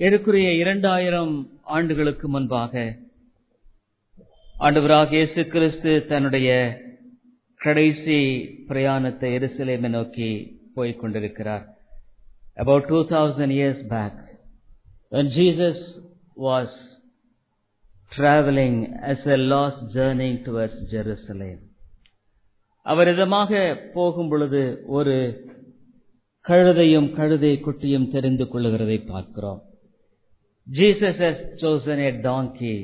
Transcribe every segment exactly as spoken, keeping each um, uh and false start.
ஏறக்குறைய இரண்டாயிரம் ஆண்டுகளுக்கு முன்பாக ஆண்டவராகிய இயேசு கிறிஸ்து தன்னுடைய கடைசி பிரயாணத்தை எருசலேமை நோக்கி போய்க் கொண்டிருக்கிறார். About two thousand years back, when Jesus was traveling as a lost journey towards Jerusalem, அவர் இதமாக போகும் பொழுது ஒரு கழுதையும் கழுதை குட்டியும் தெரிந்து கொள்ளுகிறதை பார்க்கிறோம். Jesus has chosen a donkey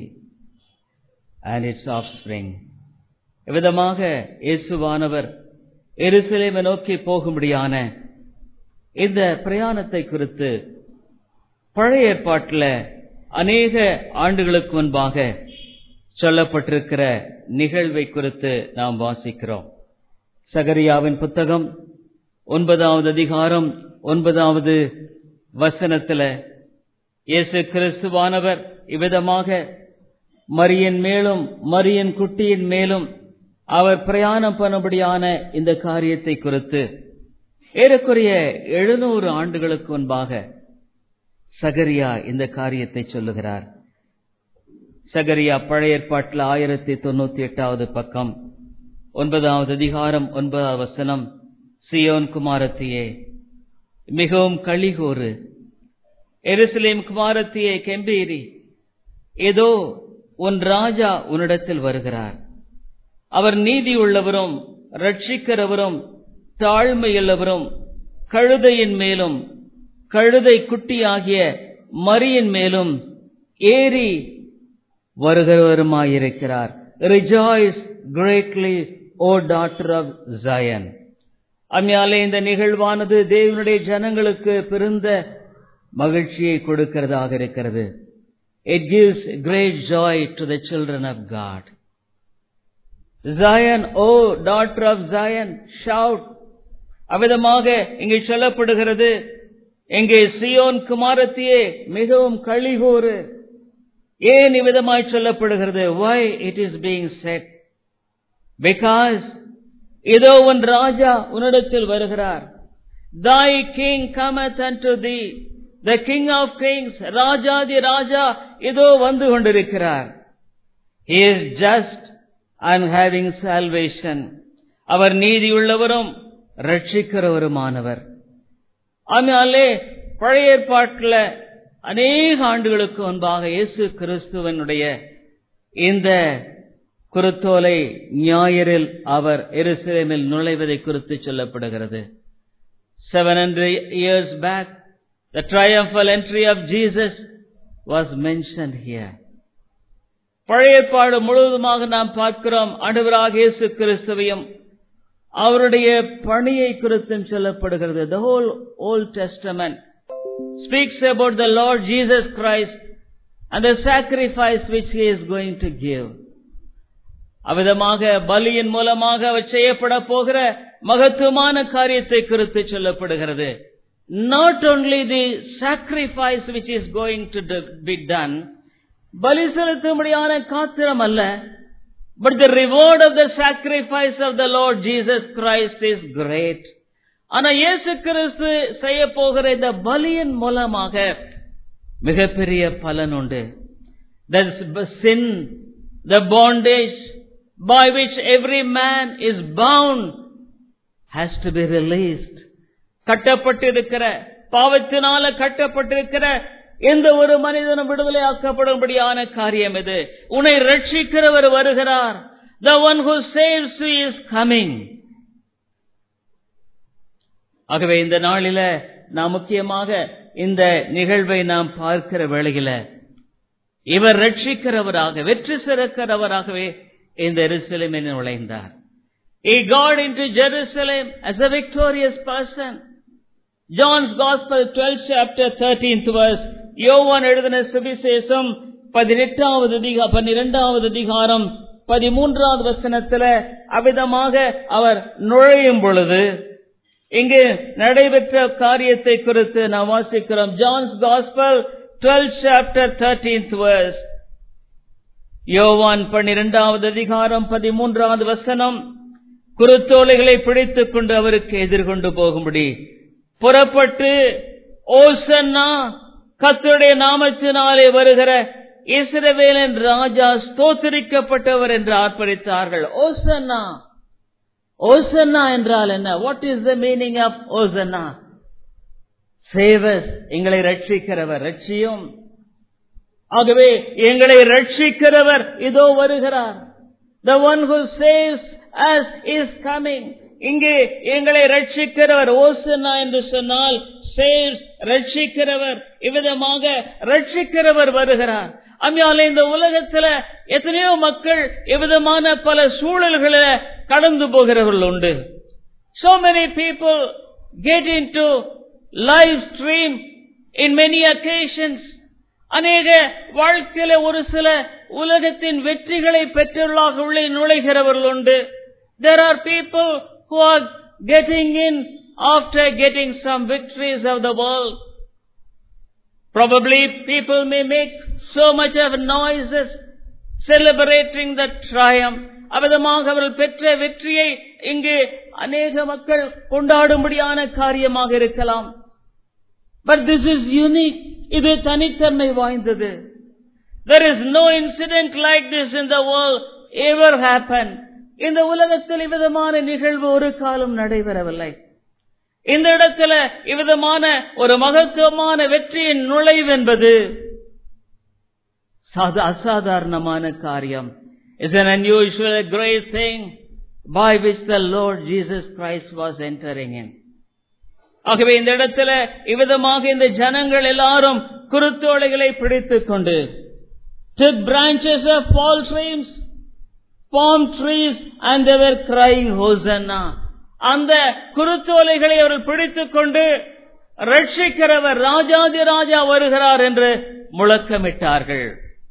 and its offspring. இவ்விதமாக இயேசுவானவர் எருசலேமை நோக்கி போகும்படியான இந்த பிரயாணத்தை குறித்து பழைய ஏற்பாட்டில் அநேக ஆண்டுகளுக்கு முன்பாக சொல்லப்பட்டிருக்கிற நிகழ்வை குறித்து நாம் வாசிக்கிறோம். சகரியாவின் புத்தகம் ஒன்பதாவது அதிகாரம் ஒன்பதாவது வசனத்துல இயேசு கிறிஸ்துவானவர் இவ்விதமாக மரியின் மேலும் மரியின் குட்டியின் மேலும் அவர் பிரயாணம் பண்ணும்படியான இந்த காரியத்தை குறித்து ஏறக்குறைய எழுநூறு ஆண்டுகளுக்கு முன்பாக சகரியா இந்த காரியத்தை சொல்லுகிறார். சகரியா பழைய ஏற்பாட்டில் ஆயிரத்தி தொண்ணூத்தி எட்டாவது பக்கம் ஒன்பதாவது அதிகாரம் ஒன்பதாவது வசனம், சியோன் குமாரத்தியே மிகவும் களிகூறு, எருசலேம் குமாரத்தியே கெம்பீரி, ஏதோ உன் ராஜா உன்னிடத்தில் வருகிறார், அவர் நீதி உள்ளவரும் ரட்சிக்கிறவரும் தாழ்மையுள்ளவரும் கழுதையின் மேலும் கழுதை குட்டியாகிய மரியின் மேலும் ஏறி வருகிறவருமாயிருக்கிறார். Rejoice greatly, O daughter of Zion. அம்மையாலே இந்த நிகழ்வானது தேவனுடைய ஜனங்களுக்கு பெருந்த மகிழ்ச்சியை கொடுக்கிறதாக இருக்கிறது. It gives great joy to the children of God. Zion, O daughter of Zion, shout. அவ்விதமாக இங்கே சொல்லப்படுகிறது, எங்கே சியோன் குமாரத்தியே மிகவும் களிகூறு. ஏன் இவ்விதமாய் சொல்லப்படுகிறது? Why it is being said? Because இதோ உன் ராஜா உன்னிடத்தில் வருகிறார். Thy king cometh unto thee, the king of kings, ராஜாதி ராஜா இதோ வந்து கொண்டிருக்கிறார். He is just and having salvation. அவர் நீதியுள்ளவரும் ரட்சிக்கிறவருமானவர். ஆனாலே பழைய ஏற்பாட்டில் அநேக ஆண்டுகளுக்கு முன்பாக இயேசு கிறிஸ்துவனுடைய இந்த குருத்தோலை ஞாயிறில் அவர் எருசலேமில் நுழைவதை குறித்து சொல்லப்படுகிறது. Seven hundred years back, the triumphal entry of Jesus was mentioned here. பழைய ஏற்பாடு முழுவதுமாக நாம் பார்க்கிறோம் ஆண்டவராகிய இயேசு கிறிஸ்துவையும் அவருடைய பணியை குறித்தும் சொல்லப்படுகிறது. The whole Old Testament speaks about the Lord Jesus Christ and the sacrifice which he is going to give. அவ்விதமாக பலியின் மூலமாக அவர் செய்யப்பட போகிற மகத்துவமான காரியத்தை குறித்து சொல்லப்படுகிறது. Not only the sacrifice which is going to be done, பலி செலுத்தும்படியான காத்திரம் அல்ல, but the reward of the sacrifice of the Lord Jesus Christ is great. ஆனா இயேசு கிறிஸ்து செய்ய போகிற இந்த பலியின் மூலமாக மிகப்பெரிய பலன் உண்டு. The sin, the bondage by which every man is bound has to be released. கட்டப்பட்டிருக்கிற பாவத்தினால கட்டப்பட்டிருக்கிற எந்த ஒரு மனிதனும் விடுதலை ஆக்கப்படும்படியான காரியம் இது. உன்னை ரட்சிக்கிறவர் வருகிறார். The one who saves you is coming. ஆகவே இந்த நாளில நாம் முக்கியமாக இந்த நிகழ்வை நாம் பார்க்கிற வேளையில இவர் ரட்சிக்கிறவராக வெற்றி சிறக்கிறவராகவே இந்த எருசலேமில் நுழைந்தார். He got into Jerusalem as a victorious person. John's Gospel twelfth chapter thirteenth verse, யோவான் எழுதின சுவிசேஷம் பதினெட்டாவது அதிகாரம் பன்னிரெண்டாவது அதிகாரம் பதிமூன்றாவது வசனத்துல அவ்விதமாக அவர் நுழையும் பொழுது இங்கு நடைபெற்ற காரியத்தை குறித்து நாம் வாசிக்கிறோம். John's Gospel twelfth chapter thirteenth verse, யோவான் பன்னிரெண்டாவது அதிகாரம் பதிமூன்றாவது வசனம், குருத்தோலைகளை பிடித்துக் கொண்டு அவருக்கு எதிர்கொண்டு போகும்படி புறப்பட்டு ஓசன்னா கர்த்தருடைய நாமத்தினாலே வருகிற இஸ்ரவேலின் ராஜா ஸ்தோத்திரிக்கப்பட்டவர் என்று ஆர்ப்பரித்தார்கள். ஓசன்னா. ஓசன்னா என்றால் என்ன? What is the meaning of hosanna? Save us, எங்களை ரட்சிக்கிறவர், ரட்சியும். ஆகவே எங்களை ரட்சிக்கிறவர் இதோ வருகிறார். The one who saves us is coming. இங்கே எங்களை ரட்சிக்கிறவர் ஓசன்னா என்று சொன்னால் saves, ரட்சிக்கிறவர், இவ்விதமாக ரட்சிக்கிறவர் வருகிறார். அம்மையாலே இந்த உலகத்துல எத்தனையோ மக்கள் எவ்விதமான பல சூழல்கள கடந்து போகிறவர்கள் உண்டு. So many people get into live stream in many occasions. அநேக வாழ்க்கையில ஒரு சில உலகத்தின் வெற்றிகளை பெற்றுள்ளாக உள்ளே நுழைகிறவர்கள் உண்டு. There are people who are getting in after getting some victories of the world. Probably people may make so much of noises celebrating the triumph. அவதமாக அவர்கள் பெற்ற வெற்றியை இங்கு அநேக மக்கள் கொண்டாடும்படியான காரியமாக இருக்கலாம். But this is unique. இது தனித்தன்மை வாய்ந்தது. There is no incident like this in the world ever happened. இந்த உலகத்தில் இவ்விதமான நிகழ்வு ஒரு காலம் நடைபெறவில்லை. இந்த இடத்துல இவ்விதமான ஒரு மகத்துவமான வெற்றியின் நுழைவு என்பது அசாதாரணமான காரியம். It's an unusual, great thing by which the Lord Jesus Christ was entering in. ஆகவே இந்த இடத்துல இவ்விதமாக இந்த ஜனங்கள் எல்லாரும் குருத்தோலைகளை பிடித்துக் கொண்டு took branches of palm trees, palm trees and they were crying Hosanna. அந்த குருத்தோலைகளை அவர்கள் பிடித்துக் கொண்டு ரட்சிக்கிறவர் ராஜாதி ராஜா வருகிறார் என்று முழக்கமிட்டார்கள்.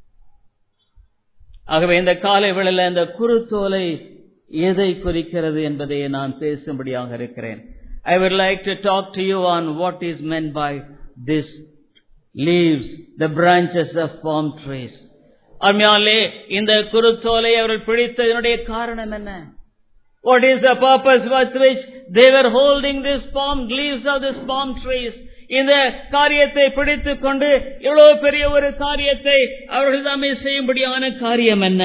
ஆகவே இந்த காலை வேளையில இந்த குருத்தோலை எதை குறிக்கிறது என்பதை நான் பேசும்படியாக இருக்கிறேன். I would like to talk to you on what is meant by this leaves, the branches of palm trees. அம்மையாலே இந்த குருத்தோலை அவர்கள் பிடித்ததனுடைய காரணம் என்ன? What is the purpose with which they were holding this palm leaves of this palm trees? இந்த காரியத்தை பிடித்துக் கொண்டு இவ்வளவு பெரிய ஒரு காரியத்தை அவர்கள் தாமே செய்யும்படியான காரியம் என்ன?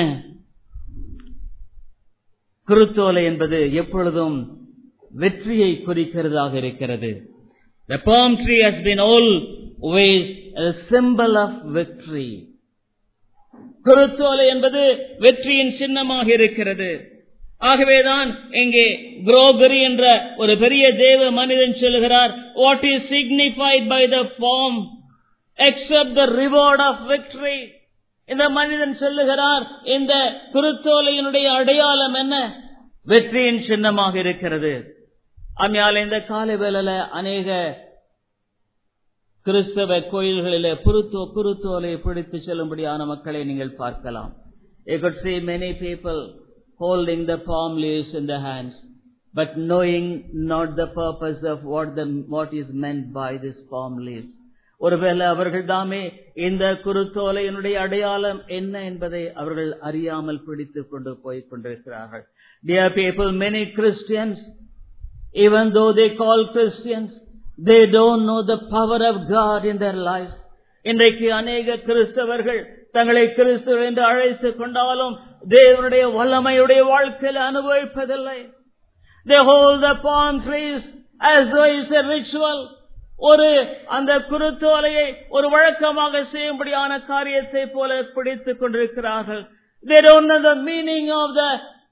குருத்தோலை என்பது எப்பொழுதும் வெற்றியை குறிக்கிறதாக இருக்கிறது. The palm tree has been always a symbol of victory. குருத்தோலை என்பது வெற்றியின் சின்னமாக இருக்கிறது. ஆகவேதான் இங்கே குரோகரி என்ற ஒரு பெரிய தேவ மனிதன் சொல்லுகிறார், what is signified by the palm except the reward of victory. இந்த மனிதன் சொல்லுகிறார், இந்த குருத்தோலையினுடைய அடையாளம் என்ன? வெற்றியின் சின்னமாக இருக்கிறது. அம்மையால் இந்த காலை வேளையில அநேக கிறிஸ்தவ கோயில்களிலே குருத்தோ குருத்தோலை பிடித்து செல்லும்படியான மக்களை நீங்கள் பார்க்கலாம். You could see many people holding the palm leaves in their hands, but knowing not the purpose of what the what is meant by this palm leaves. ஒருவேளை அவர்கள் தாமே இந்த குருத்தோலையினுடைய அடையாளம் என்ன என்பதை அவர்கள் அறியாமல் பிடித்துக் கொண்டு போய் கொண்டிருக்கிறார்கள். Dear people, many Christians, even though they call Christians, they don't know the power of God in their lives. இன்றைக்கு அநேக கிறிஸ்தவர்கள் தங்களை கிறிஸ்தவர் என்று அழைத்துக் கொண்டாலும் தேவனுடைய வல்லமையுடைய வாழ்க்கையில் அனுபவிப்பதில்லை. They hold the palm trees as though it's a ritual. ஒரு அந்த குருத்தோலையை ஒரு வழக்கமாக செய்யும்படியான காரியத்தை போல பிடித்துக் கொண்டிருக்கிறார்கள். They don't know the meaning of the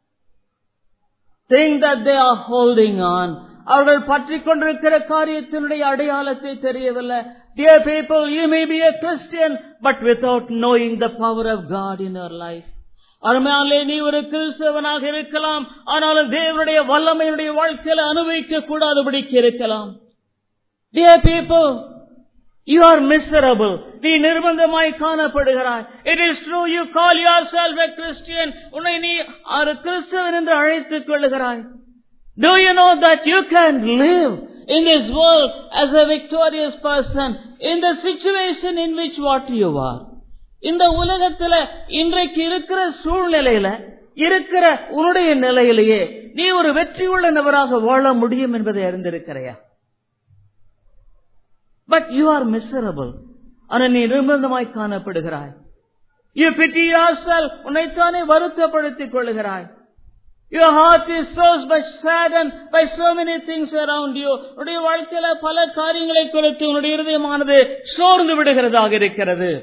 thing that they are holding on. அவர்கள் பற்றிக் கொண்டிருக்கிற காரியத்தினுடைய அடையாளத்தை தெரியவில்லை. Dear people, you may be a Christian but without knowing the power of God in your life. அருமையாலே நீ ஒரு கிறிஸ்தவனாக இருக்கலாம், ஆனாலும் தேவனுடைய வல்லமையுடைய வாழ்க்கையில அனுபவிக்க கூடாதபடிக்கு இருக்கலாம். Dear people, you are miserable. நீ நிர்பந்தமாய் காணப்படுகிறாய். It is true, you call yourself a Christian. உன்னை நீ ஒரு கிறிஸ்தவன் என்று அழைத்துக் கொள்ளுகிறாய். Do you know that you can live in this world as a victorious person in the situation in which what you are? இந்த உலகத்துல இன்றைக்கு இருக்கிற சூழ்நிலையில இருக்கிற உன்னுடைய நிலையிலேயே நீ ஒரு வெற்றி உள்ள நபராக வாழ முடியும் என்பதை அறிந்திருக்கிறையா? But you are miserable. ஆனால் நீ நிர்பந்தமாய் காணப்படுகிறாய். You pity yourself. உன்னைத்தானே வருத்தப்படுத்திக் கொள்கிறாய். Your heart is so much saddened by so many things around you. உன்னுடைய வாழ்க்கையில பல காரியங்களை குறித்து உன்னுடைய இருதயமானது சோர்ந்து விடுகிறதாக இருக்கிறது.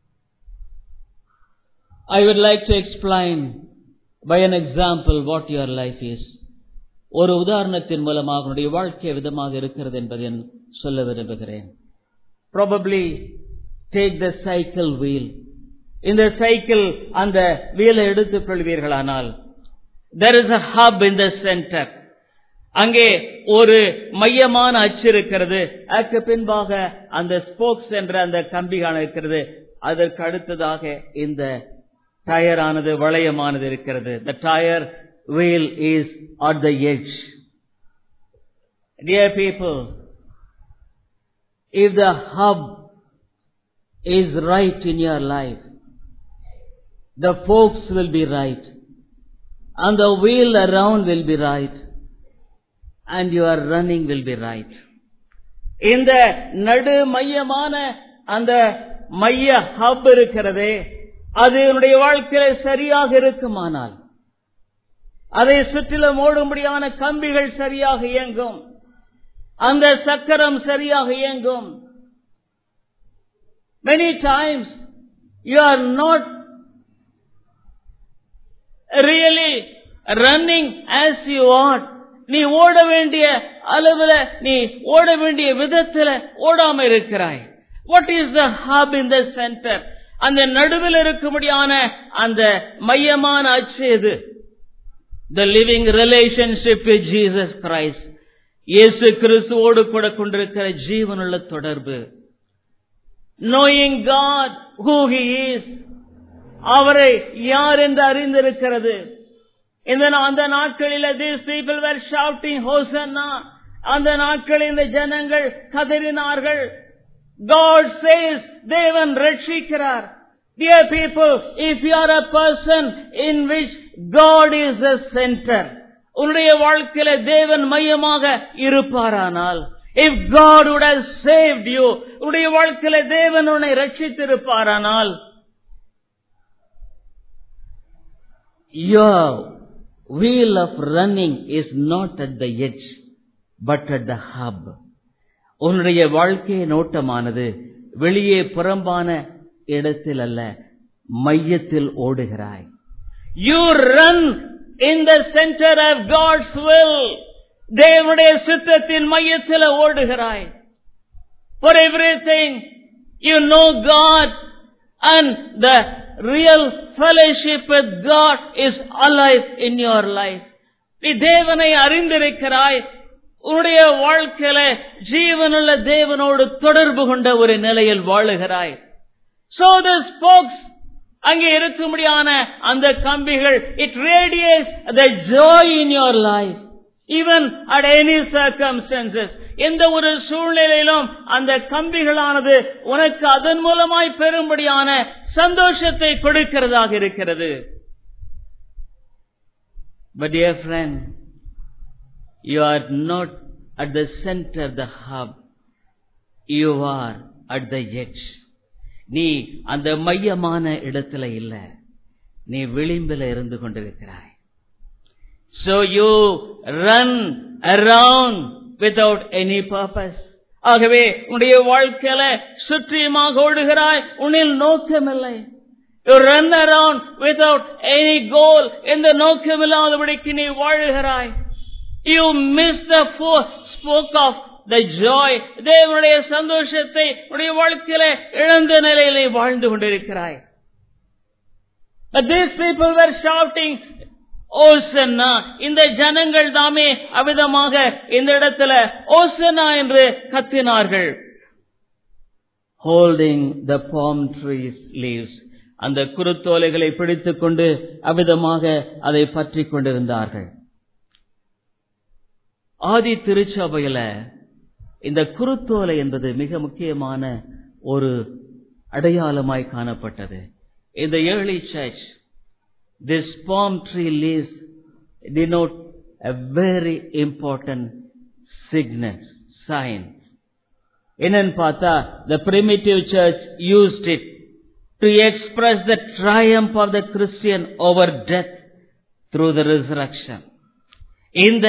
I would like to explain by an example what your life is. ஒரு உதாரணத்தின் மூலமாக உன்னுடைய வாழ்க்கை விதமாக இருக்கிறது என்பதை சொல்ல விரும்புகிறேன். Probably take the cycle wheel. இந்த சைக்கிள் அந்த வீலை எடுத்துக் கொள்வீர்களானால் there is a hub in the center. அங்கே ஒரு மையமான அச்சு இருக்கிறது. அதற்கு பின்பாக அந்த ஸ்போக்ஸ் என்ற அந்த கம்பிகான இருக்கிறது. அதற்கு அடுத்ததாக இந்த டயரானது வளையமானது இருக்கிறது. The tire wheel is at the edge. Dear people, if the hub is right in your life, the spokes will be right, and the wheel around will be right, and your running will be right. இந்த நடு மையமான அந்த மைய hub இருக்கிறதே, அது உன்னுடைய வாழ்க்கையில சரியாக இருக்குமானால், அதை சுற்றிலும் ஓடும்படியான கம்பிகள் சரியாக இயங்கும், அந்த சக்கரம் சரியாக இயங்கும். Many times you are not really running as you ought. நீ ஓட வேண்டிய அளவுல, நீ ஓட வேண்டிய விதத்துல ஓடாம இருக்கிறாய். What is the hub in the center? அந்த நடுவில் இருக்கும்படியான அந்த மையமான அச்சு எது? The living relationship with Jesus Christ. இயேசு கிறிஸ்துவோடு கூட கொண்டிருக்கிற ஜீவனுள்ள தொடர்பு. Knowing God, who He is. அவரை யார் என்று அறிந்திருக்கிறது. இந்த அந்த நாட்களில் these people were shouting Hosanna. அந்த நாட்களில் இந்த ஜனங்கள் கதறினார்கள். God says, தேவன் ரட்சிக்கிறார். Dear people, if you are a person in which God is the center, உன்னுடைய வாழ்க்கையில தேவன் மையமாக இருப்பாரானால், if God would have saved you, உன்னுடைய வாழ்க்கையில தேவன் உன்னை ரட்சித்திருப்பாரானால், your wheel of running is not at the edge, but at the hub. உன்னுடைய வாழ்க்கையை நோட்டமானது வெளியே புறம்பான இடத்தில் அல்ல, மையத்தில் ஓடுகிறாய். You run in the center of God's will. தேவனுடைய சித்தத்தின் மையத்தில் ஓடுகிறாய். For everything you know God, and the real fellowship with God is alive in your life. நீ தேவனை அறிந்திருக்கிறாய். உன்னுடைய வாழ்க்கையில ஜீவனுள்ள தேவனோடு தொடர்பு கொண்ட ஒரு நிலையில் வாழுகிறாய். So the spokes, அங்கே இருக்கும்படியான அந்த கம்பிகள், it radiates the joy in your life, even at any circumstances. எந்த ஒரு சூழ்நிலையிலும் அந்த கம்பிகளானது உனக்கு அதன் மூலமாய் பெறும்படியான சந்தோஷத்தை கொடுக்கிறதாக இருக்கிறது. But dear friend, you are not at the center, the hub. You are at the edge. நீ அந்த மையமான இடத்துல இல்ல, நீ விளிம்பில இருந்து கொண்டிருக்கிறாய். So you run around without any purpose. ஆகவே உன்னுடைய வாழ்க்கையில சுற்றியுமாக ஓடுகிறாய், உன்னில் நோக்கமில்லை. You run around without any goal. எந்த நோக்கமில்லாதபடிக்கு நீ வாழுகிறாய். You miss the spoke of the joy. தேவனுடைய சந்தோஷத்தை உன்னுடைய வாழ்க்கையில இழந்த நிலையிலே வாழ்ந்து கொண்டிருக்கிறாய். But these people were shouting Hosanna. இந்த ஜனங்கள் தாமே அவிதமாக இந்த இடத்துல Hosanna என்று கத்தினார்கள். Holding the palm trees leaves. அந்த குருத்தோலைகளை பிடித்துக் கொண்டு அவிதமாக அதை பற்றி கொண்டிருந்தார்கள். ஆதி திருச்சபையில இந்த குருத்தோலை என்பது மிக முக்கியமான ஒரு அடையாளமாய் காணப்பட்டது. In the early church, this palm tree leaves denote a very important sign. sign. என்னன்னு பார்த்தா, the primitive church used it to express the triumph of the Christian over death through the resurrection. இந்த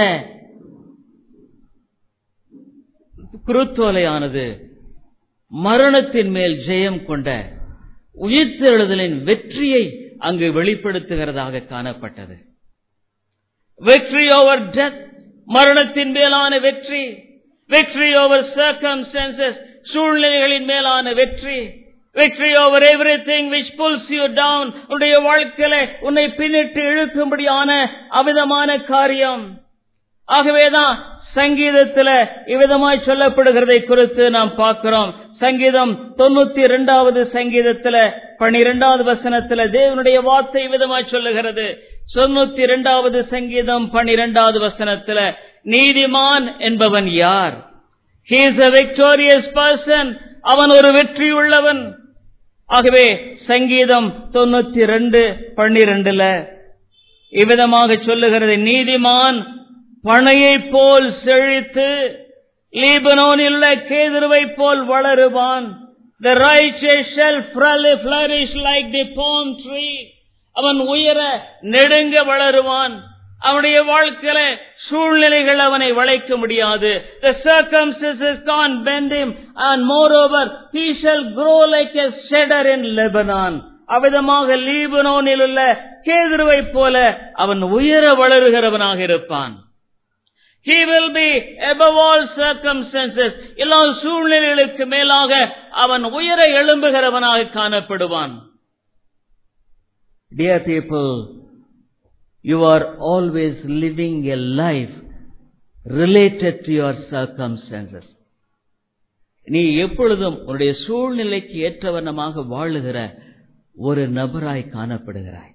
குருத்தோலையானது மரணத்தின் மேல் ஜெயம் கொண்ட உயிர்த்தெழுதலின் வெற்றியை அங்கு வெளிப்படுத்துகிறதாக காணப்பட்டது. Victory over death, மரணத்தின் மேலான வெற்றி. Victory over circumstances, சூழ்நிலைகளின் மேலான வெற்றி. Victory over everything which pulls you down, உன்னுடைய வாழ்க்கையில உன்னை பின்னிட்டு இழுக்கும்படியான அவிதமான காரியம். ஆகவேதான் சங்கீதத்தில் இவ்விதமாய் சொல்லப்படுகிறதை குறித்து நாம் பார்க்கிறோம். சங்கீதம் தொண்ணூத்தி இரண்டாவது சங்கீதத்தில் பனிரெண்டாவது வசனத்தில் தேவனுடைய வார்த்தை விதமாய் சொல்லுகிறது. தொண்ணூத்தி இரண்டாவது சங்கீதம் பனிரெண்டாவது வசனத்தில், நீதிமான் என்பவன் யார்? He is a victorious person. அவன் ஒரு வெற்றி உள்ளவன். ஆகவே சங்கீதம் தொண்ணூத்தி இரண்டு பன்னிரண்டுல இவ்விதமாக சொல்லுகிறது, நீதிமான் பனையை போல் செழித்து லீபனோனில் உள்ள கேதுருவை போல் வளருவான். The righteous shall flourish like the palm tree. அவன் உயர நெடுங்க வளருவான். அவனுடைய வாழ்க்கையில சூழ்நிலைகள் அவனை வளைக்க முடியாது. The circumstances can't bend him, and moreover he shall grow like a cedar in Lebanon. அவ்விதமாக லீபனோனில் உள்ள கேதுருவை போல அவன் உயர வளருகிறவனாக இருப்பான். He will be above all circumstances. எல்லா சூழ்நிலைகளுக்கு மேலாக அவன் உயர எழும்புகிறவனாக காணப்படுவான். Dear people, you are always living a life related to your circumstances. நீ எப்பொழுதும் உன்னுடைய சூழ்நிலைக்கு ஏற்றவண்ணமாக வாழுகிற ஒரு நபராய் காணப்படுகிறாய்.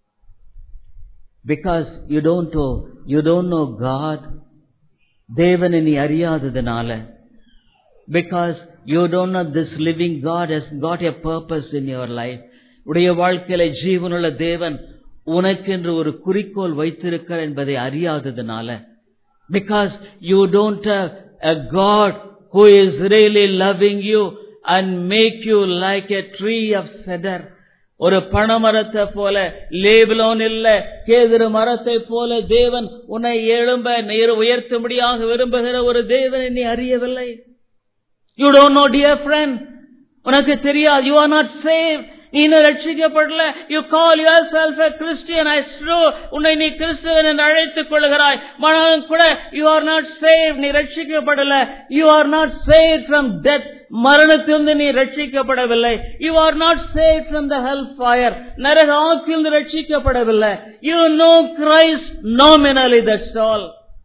Because you don't know, you don't know God. தேவனை நீ அறியாததனால, because you don't know this living God has got a purpose in your life. உடைய வாழ்க்கையில ஜீவனுள்ள தேவன் உனக்கென்று ஒரு குறிக்கோள் வைத்திருக்கிறார் என்பதை அறியாததனால, because you don't have a God who is really loving you and make you like a tree of cedar. ஒரு பனமரத்தை போல, லேபலோன் இல்ல கேதுரு மரத்தை போல தேவன் உன்னை எழும்ப நேர் உயர்த்தும்படியாக விரும்புகிற ஒரு தேவனை நீ அறியவில்லை. You don't know, dear friend. உனக்கு தெரியாது. You are not saved. நீ இன்னும் ரட்சிக்கப்படல. You call yourself a Christian. I true. உன்னை நீ கிறிஸ்தவன் என்று அழைத்துக் கொள்கிறாய். ஆனால் கூட you are not saved. நீ ரட்சிக்கப்படல. You are not saved from death. மரணத்திலிருந்து நீ ரட்சிக்கப்படவில்லை. You are not saved from the hellfire. நரக ஆக்கிலிருந்து ரட்சிக்கப்படவில்லை. You know Christ nominally, that's all.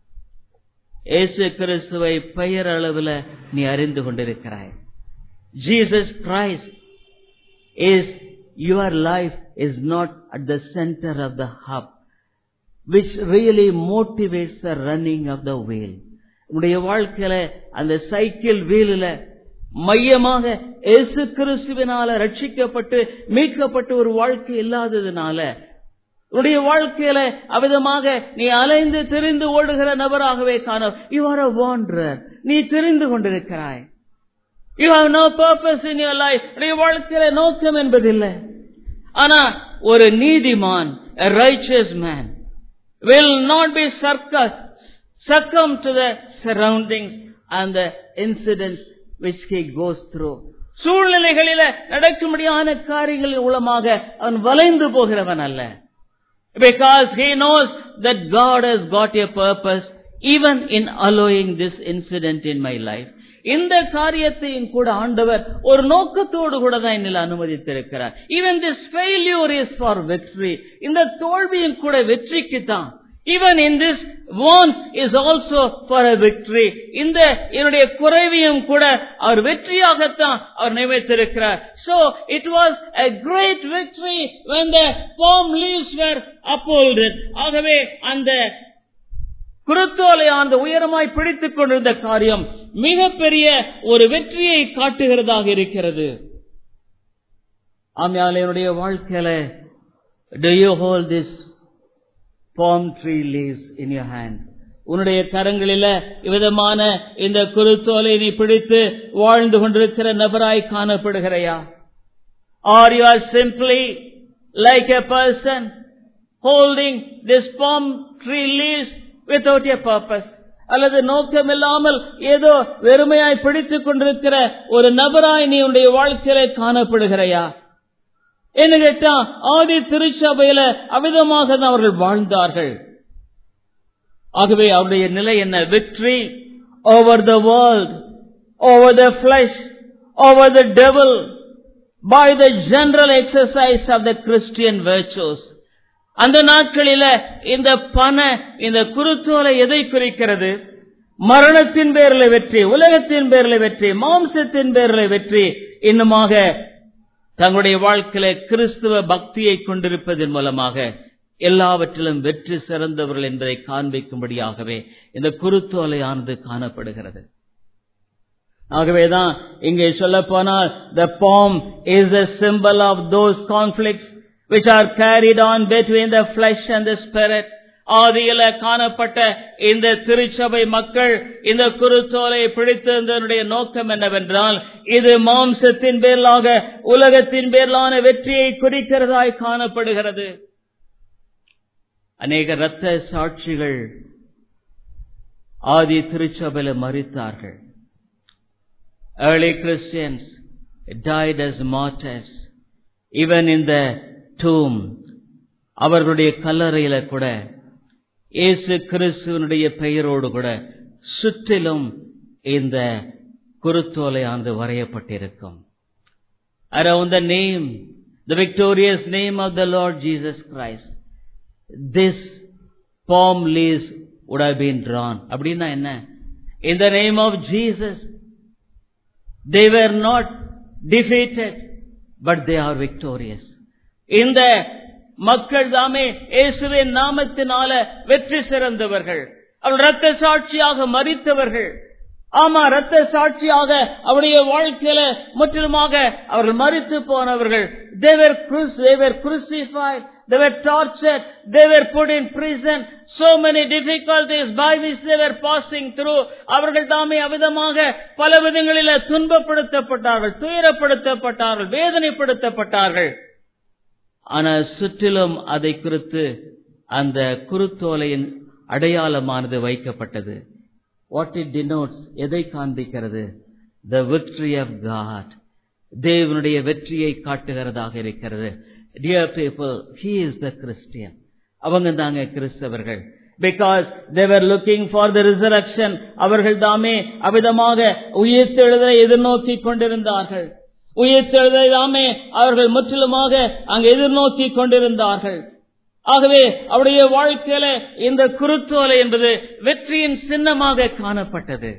இயேசு கிறிஸ்துவை பெயர் அளவில் நீ அறிந்து கொண்டிருக்கிறாய். Jesus Christ is your life is not at the center of the hub which really motivates the running of the wheel. உன்னுடைய வாழ்க்கையில அந்த சைக்கிள் வீலில மையமாக இயேசு கிறிஸ்துவினால ரட்சிக்கப்பட்டு மீட்கப்பட்டு ஒரு வாழ்க்கை இல்லாததுனால உன்னுடைய வாழ்க்கையில அவிதமாக நீ அலைந்து திரிந்து ஓடுகிற நபராகவே காண. You are a wanderer. நீ திரிந்து கொண்டிருக்கிறாய். You have no purpose in your life. உன்னுடைய வாழ்க்கையில நோக்கம் என்பதில்லை. ஆனா ஒரு நீதிமான், a righteous man, will not be succumb to the surroundings and the incidents which he goes through. சூழ்நிலைகளில நடக்கும்படியான காரியங்களின் மூலமாக அவன் வளைந்து போகிறவன் அல்ல. Because he knows that God has got a purpose even in allowing this incident in my life. இந்த காரியத்தையும் கூட ஆண்டவர் ஒரு நோக்கத்தோடு கூட தான் என்னில் அனுமதித்திருக்கிறார். Even this failure is for victory. இந்த தோல்வியும் கூட வெற்றிக்கு தான். Even in this want is also for a victory. இந்த என்னுடைய குறைவையும் கூட அவர் வெற்றியாகத்தான் அவர் நியமித்திருக்கிறார். So it was a great victory when the palm leaves were upholded. ஆகவே அந்த குருத்தோலை அந்த உயரமாய் பிடித்துக் கொண்டிருந்த காரியம் மிகப்பெரிய ஒரு வெற்றியை காட்டுகிறதாக இருக்கிறது. ஆமையால் என்னுடைய வாழ்க்கையில do you hold this palm tree leaves in your hand? உன்னுடைய கரங்களில இவ்விதமான இந்த குருத்தோலை நீ பிடித்து வாழ்ந்து கொண்டிருக்கிற நபராய் காணப்படுகிறாயா? Or you are simply like a person holding this palm tree leaves without a purpose? அல்லது நோக்கமில்லாமல் ஏதோ வெறுமையாய் பிடித்துக் கொண்டிருக்கிற ஒரு நபராய் நீ உன்னுடைய வாழ்க்கையில காணப்படுகிறாயா? என்ன கேட்டா, ஆதி திருச்சபையில அவ்விதமாக அவர்கள் வாழ்ந்தார்கள். ஆகவே அவருடைய நிலை என்ன? victory over the world, over the flesh, over the devil, by the general exercise of the Christian virtues. அந்த நாட்களில இந்த பண இந்த குருத்தோலை எதை குறிக்கிறது? மரணத்தின் பேரில் வெற்றி, உலகத்தின் பேரில் வெற்றி, மாம்சத்தின் பேரில் வெற்றி, இன்னுமாக தங்களுடைய வாழ்க்கையில கிறிஸ்துவ பக்தியை கொண்டிருப்பதன் மூலமாக எல்லாவற்றிலும் வெற்றி சிறந்தவர்கள் என்பதை காண்பிக்கும்படியாகவே இந்த குருத்தோலையானது காணப்படுகிறது. ஆகவேதான் இங்கே சொல்ல போனால் the palm is a symbol of those conflicts which are carried on between the flesh and the spirit. ஆதியில காணப்பட்ட இந்த திருச்சபை மக்கள் இந்த குருத்தோலை பிடித்திருந்ததனுடைய நோக்கம் என்னவென்றால், இது மாம்சத்தின் பேரிலாக உலகத்தின் பேரிலான வெற்றியை குறிக்கிறதாய் காணப்படுகிறது. அநேக இரத்த சாட்சிகள் ஆதி திருச்சபையில மரித்தார்கள். Early Christians died as martyrs. Even in the tomb, அவர்களுடைய கல்லறையில கூட இயேசு கிறிஸ்துவினுடைய பெயரோடு கூட சுற்றிலும் இந்த குருத்தோலையானது வரையப்பட்டிருக்கும். Around the name, the victorious name of the Lord Jesus Christ, this palm leaves would have been drawn. அப்படின்னா என்ன? In the name of Jesus, they were not defeated, but they are victorious. இந்த மக்கள் தாமே இயேசுவின் நாமத்தினால வெற்றி சிறந்தவர்கள். அவர்கள் இரத்த சாட்சியாக மரித்தவர்கள். ஆமா, இரத்த சாட்சியாக அவருடைய வாழ்க்கையில முற்றிலுமாக அவர்கள் மரித்து போனவர்கள். They were crucified, they were crucified, they were tortured, they were put in prison. So many difficulties by which they were passing through. அவர்கள் தாமே அவிதமாக பல விதங்களில துன்பப்படுத்தப்பட்டார்கள், துயரப்படுத்தப்பட்டார்கள், வேதனைப்படுத்தப்பட்டார்கள். ஆனால் சுற்றிலும் அதை குறித்து அந்த குருத்தோலையின் அடையாளமானது வைக்கப்பட்டது. What it denotes, எதை காண்பிக்கிறது? The victory of God. தேவனுடைய வெற்றியை காட்டுகிறதாக இருக்கிறது. Dear people, he is the Christian. அவங்க தாங்க கிறிஸ்தவர்கள். Because they were looking for the resurrection. அவர்கள் தாமே அவிதமாக உயிர்த்தெழுதலை எதிர்நோக்கி கொண்டிருந்தார்கள். உயிர்த்தெழுதலாமே அவர்கள் முற்றிலுமாக அங்கு எதிர்நோக்கி கொண்டிருந்தார்கள். ஆகவே அவருடைய வாழ்க்கையில இந்த குருத்தோலை என்பது வெற்றியின் சின்னமாக காணப்பட்டது.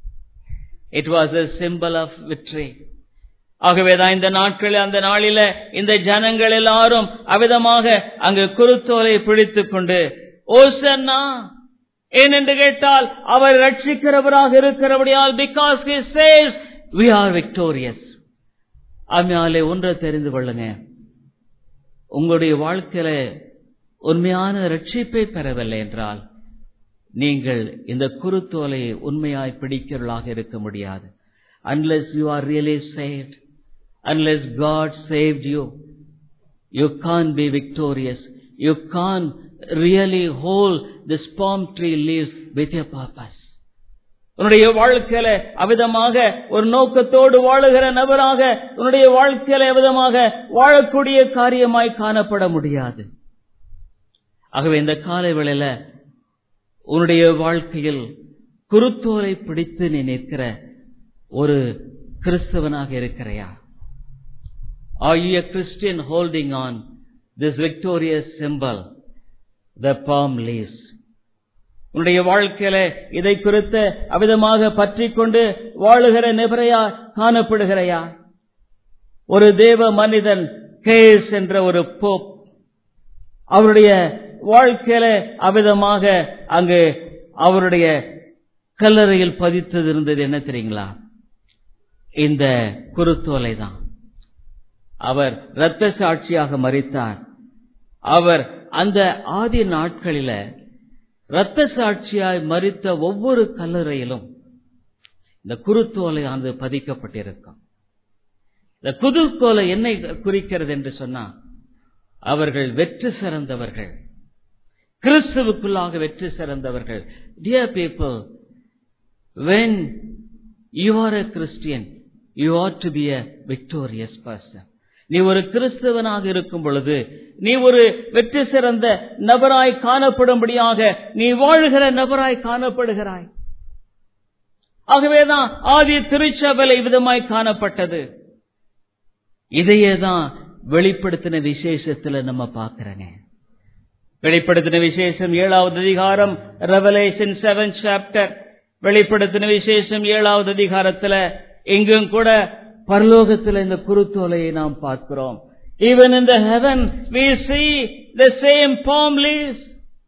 It was a symbol of victory. ஆகவேதான் இந்த நாட்களில் அந்த நாளில இந்த ஜனங்கள் எல்லாரும் அவிதமாக அங்கு குருத்தோலை பிடித்துக் கொண்டு ஓசன்னா, ஏனென்று கேட்டால் அவர் ரட்சிக்கிறவராக இருக்கிறபடியால், because he says we are victorious. ஆமையாலே ஒன்றை தெரிந்து கொள்ளுங்க, உங்களுடைய வாழ்க்கையில உண்மையான ரட்சிப்பை பெறவில்லை என்றால் நீங்கள் இந்த குருத்தோலையை உண்மையாய் பிடிக்கிறவர்களாக இருக்க முடியாது. Unless you are really saved, unless God saved you, you can't be victorious. You can't really hold this palm tree leaves with your purpose. உன்னுடைய வாழ்க்கையில அவிதமாக ஒரு நோக்கத்தோடு வாழுகிற நபராக உன்னுடைய வாழ்க்கையில அவிதமாக வாழக்கூடிய காரியமாய் காணப்பட முடியாது. ஆகவே இந்த காலை வேளையில உன்னுடைய வாழ்க்கையில் குருத்தோலை பிடித்து நீ நிற்கிற ஒரு கிறிஸ்தவனாக இருக்கிறையா? Are you a Christian holding on this victorious symbol, the palm leaves? உன்னுடைய வாழ்க்கையில இதை குறித்து அவிதமாக பற்றி கொண்டு வாழுகிற நபரையா காணப்படுகிறையா? ஒரு தேவ மனிதன் கேஸ் என்ற ஒரு போப் அவருடைய வாழ்க்கையில அவிதமாக அங்கு அவருடைய கல்லறையில் பதித்தது இருந்தது என்ன தெரியுங்களா? இந்த குருத்தோலை தான். அவர் இரத்த சாட்சியாக மரித்தார். அவர் அந்த ஆதி நாட்களில இரத்த சாட்சியாய் மரித்த ஒவ்வொரு கல்லறையிலும் இந்த குருத்தோலையானது பதிக்கப்பட்டிருக்கும். இந்த குருத்தோலை என்னை குறிக்கிறது என்று சொன்னா, அவர்கள் வெற்றி சிறந்தவர்கள், கிறிஸ்துவுக்குள்ளாக வெற்றி சிறந்தவர்கள். Dear people, when you are a Christian, you ought to be a victorious person. நீ ஒரு கிறிஸ்தவனாக இருக்கும் பொழுது நீ ஒரு வெற்றி சிறந்த நபராய் காணப்படும்படியாக நீ வாழ்கிற நபராய் காணப்படுகிறாய். ஆகவேதான் ஆதி திருச்சபையில் விதமாய் காணப்பட்டது. இதையேதான் வெளிப்படுத்தின விசேஷத்துல நம்ம பார்க்கிறோங்க. வெளிப்படுத்தின விசேஷம் ஏழாவது அதிகாரம், ரெவலேஷன் செவன் சாப்டர். வெளிப்படுத்தின விசேஷம் ஏழாவது அதிகாரத்துல எங்கும் கூட பரலோகத்தில் இந்த குருத்தோலையை நாம் பார்க்கிறோம். Even in the heaven we see the same palm leaves.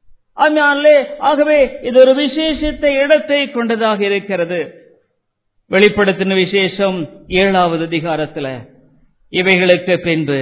ஆகவே இது ஒரு விசேஷத்தை இடத்தை கொண்டதாக இருக்கிறது. வெளிப்படுத்தின விசேஷம் ஏழாவது அதிகாரத்தில் இவைகளுக்கு பின்பு,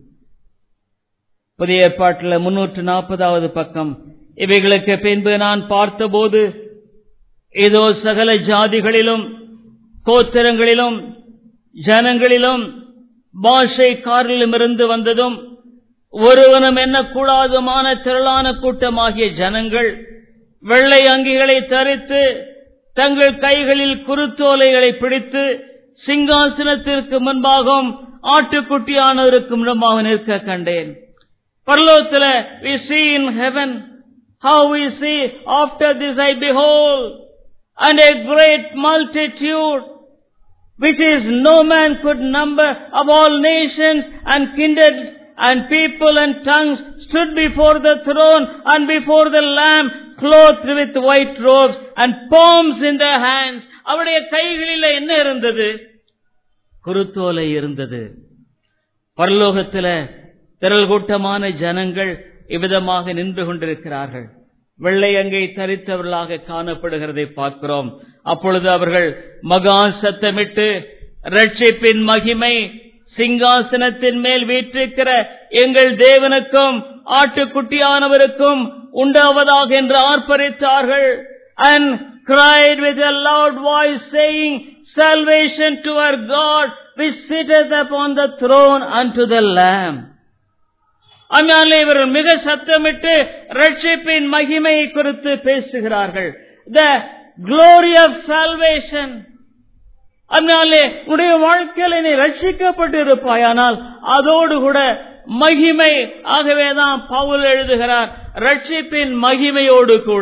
புதிய ஏற்பாட்டில் முன்னூற்று நாற்பதாவது பக்கம், இவைகளுக்கு பின்பு நான் பார்த்தபோது இதோ சகல ஜாதிகளிலும் கோத்திரங்களிலும் ஜனங்களிலும் பாஷைக்காரிலும் இருந்து வந்ததும் ஒருவனும் எண்ணக்கூடாதுமான திரளான கூட்டமாகிய ஜனங்கள் வெள்ளை அங்கிகளை தரித்து தங்கள் கைகளில் குருத்தோலைகளை பிடித்து சிங்காசனத்திற்கு முன்பாகவும் ஆட்டுக்குட்டியானவருக்கு முன்பாக நிற்க கண்டேன். பரலோகத்தில் we see in heaven how we see after this I behold and a great multitude which is no man could number, of all nations and kindreds and people and tongues, stood before the throne and before the Lamb, clothed with white robes and palms in their hands. அவருடைய கைகளில் என்ன இருந்தது? குருத்தோலை இருந்தது. பரலோகத்தில் திரள் கூட்டமான ஜனங்கள் இவ்விதமாக நின்று கொண்டிருக்கிறார்கள். வெள்ளை அங்கை தரித்தவர்களாக காணப்படுகிறதை பார்க்கிறோம். அப்பொழுது அவர்கள் மகா சத்தமிட்டு, ரட்சிப்பின் மகிமை சிங்காசனத்தின் மேல் வீற்றிருக்கிற எங்கள் தேவனுக்கும் ஆட்டுக்குட்டியானவருக்கும் உண்டாவதாக என்று ஆர்ப்பரித்தார்கள். And cried with a loud voice, saying, Salvation to our God, which sitteth upon the throne, unto the Lamb. அம்மாலே இவர்கள் மிக சத்தமிட்டு ரட்சிப்பின் மகிமையை குறித்து பேசுகிறார்கள். The glory of salvation. அம்மாலே உடைய வாழ்க்கையில் நீ ரட்சிக்கப்பட்டு இருப்பாயானால் அதோடு கூட மகிமை. ஆகவேதான் பவுல் எழுதுகிறார், ரட்சிப்பின் மகிமையோடு கூட.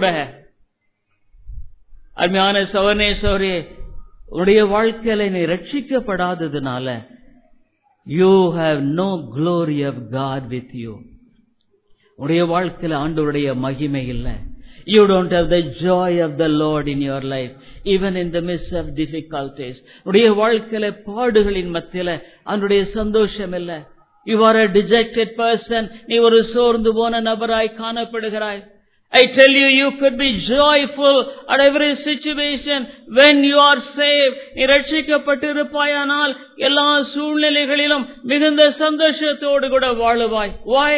அருமையான சவனேஸ்வரே, உடைய வாழ்க்கையில நீ ரட்சிக்கப்படாததுனால you have no glory of God with you. உடைய வாழ்க்கையில ஆண்டவருடைய மகிமை இல்லை. You don't have the joy of the Lord in your life, even in the midst of difficulties. உடைய வாழ்க்கையில பாடுகளின் மத்தியில அவருடைய சந்தோஷம் இல்லை. You are a dejected person. நீ ஒரு சோர்ந்து போன நபராய் காணப்படுகிறாய். I tell you, you could be joyful at every situation when you are saved. நீ ரட்சிக்கப்பட்டிருப்பாயானால் எல்லா சூழ்நிலைகளிலும் மிகுந்த சந்தோஷத்தோடு கூட வாழுவாய். Why?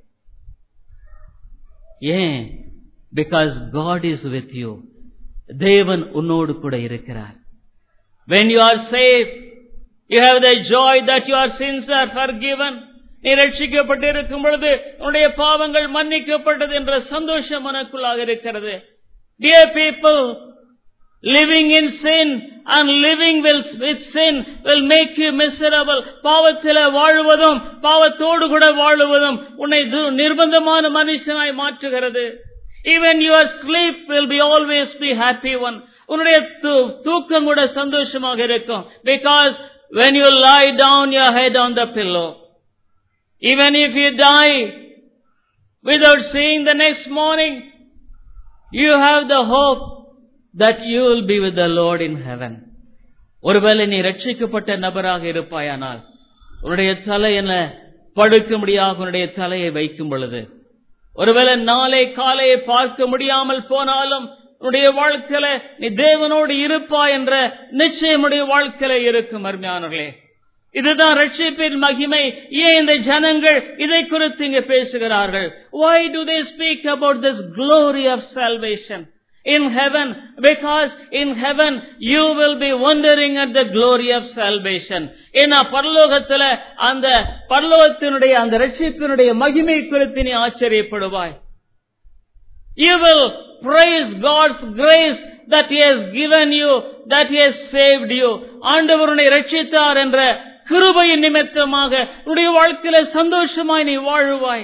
ஏன்? Because God is with you. தேவன் உன்னோடு கூட இருக்கிறார். When you are saved, you have the joy that your sins are forgiven. நீ ரட்சிக்கப்பட்டிருக்கும் பொழுது உன்னுடைய பாவங்கள் மன்னிக்கப்பட்டது என்ற சந்தோஷம் உனக்குள்ளாக இருக்கிறது. Dear people, living in sin and living with sin will make you miserable. பாவத்திலே வாழ்வதும் பாவத்தோடு கூட வாழ்வதும் உன்னை நிர்பந்தமான மனுஷனாய் மாற்றுகிறது. Even your sleep will be always be happy one. உன்னுடைய தூக்கம் கூட சந்தோஷமாக இருக்கும். Because when you lie down your head on the pillow, even if you die without seeing the next morning, you have the hope that you will be with the Lord in heaven. ஒருவேளை நீ ரட்சிக்கப்பட்ட நபராக இருப்பாயானால் உன்னுடைய தலையில படுக்கும்படியாக உன்னுடைய தலையை வைக்கும் பொழுது, ஒருவேளை நாளை காலையை பார்க்க முடியாமல் போனாலும் உன்னுடைய வாழ்க்கையில நீ தேவனோடு இருப்பாய் என்ற நிச்சயம் உடைய வாழ்க்கையில இருக்கும். அருமையானவர்களே, இதுதான் ரட்சிப்பின் மகிமை. ஏன் இந்த ஜனங்கள் இதை குறித்து இங்கே பேசுகிறார்கள்? Why do they speak about this glory of salvation in heaven? Because in heaven you will be wondering at the glory of salvation. ஏன்னா பரலோகத்துல அந்த பரலோகத்தினுடைய அந்த ரட்சிப்பினுடைய மகிமை குறித்து நீ ஆச்சரியப்படுவாய். You will praise God's grace that He has given you, that He has saved you. ஆண்டவர் உன்னை ரட்சித்தார் என்ற கிருபையின் நிமித்தமாக உன்னுடைய வாழ்க்கையில சந்தோஷமாய் நீ வாழுவாய்.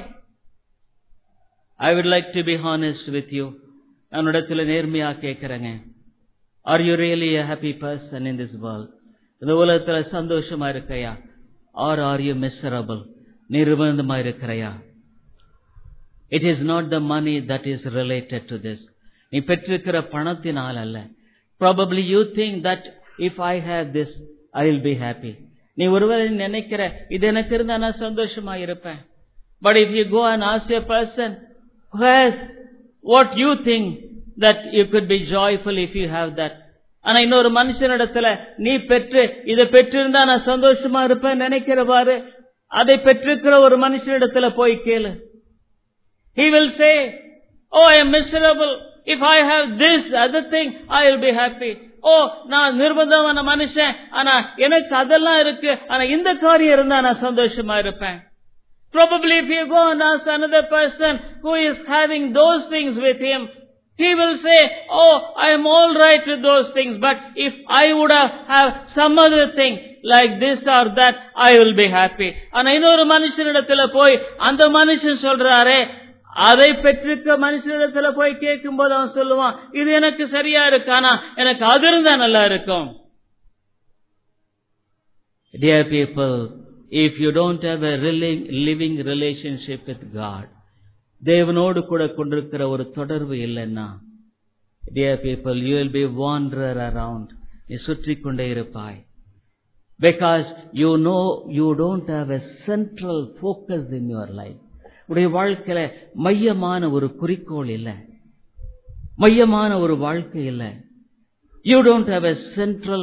I would like to be honest with you. நான் இடத்துல நேர்மையா கேட்கிறேங்க. Are you really a happy person in this world? இந்த உலகத்துல சந்தோஷமா இருக்கையா? Or are you miserable? நிர்பந்தமா இருக்கிறையா? It is not the money that is related to this. நீ பெற்றிருக்கிற பணத்தினால் அல்ல. Probably you think that if I have this, I will be happy. நீ ஒருவேளை நினைக்கிற இது எனக்கு இருந்தா நான் சந்தோஷமா இருப்பேன். But if you go and ask a person who has what you think that you could be joyful if you have that. ஆனா இன்னொரு மனுஷனிடத்துல நீ பெற்று இதை பெற்றிருந்தா நான் சந்தோஷமா இருப்பேன் நினைக்கிறவாறு அதை பெற்றிருக்கிற ஒரு மனுஷனிடத்துல போய் கேளு. He will say, oh, I am miserable. If I have this other thing, I will be happy. ஓ, நான் நிர்பந்தமான மனுஷன், ஆனா எனக்கு அதெல்லாம் இருக்கு, ஆனா இந்த காரியம் இருந்தா நான் சந்தோஷமா இருப்பேன். Probably if you go and ask another person who is having those things with him, he will say, oh, I am all right with those things, but if I would have, have some other thing like this or that, I will be happy. ஆனா இன்னொரு மனுஷனிடத்துல போய் அந்த மனுஷன் சொல்றாரே, அதை பெற்றிருக்க மனுஷனிடத்துல போய் கேட்கும் போது அவன் சொல்லுவான், இது எனக்கு சரியா இருக்கானா, எனக்கு அது இருந்தா நல்லா இருக்கும். Dear people, if you don't have a living relationship with God, தேவனோடு கூட கொண்டிருக்கிற ஒரு தொடர்பு இல்லைன்னா, dear people, you will be wanderer around. நீ சுற்றி கொண்டே இருப்பாய். Because you know you don't have a central focus in your life. உடைய வாழ்க்கையில மையமான ஒரு குறிக்கோள் இல்ல, மையமான ஒரு வாழ்க்கை இல்ல. You don't have a central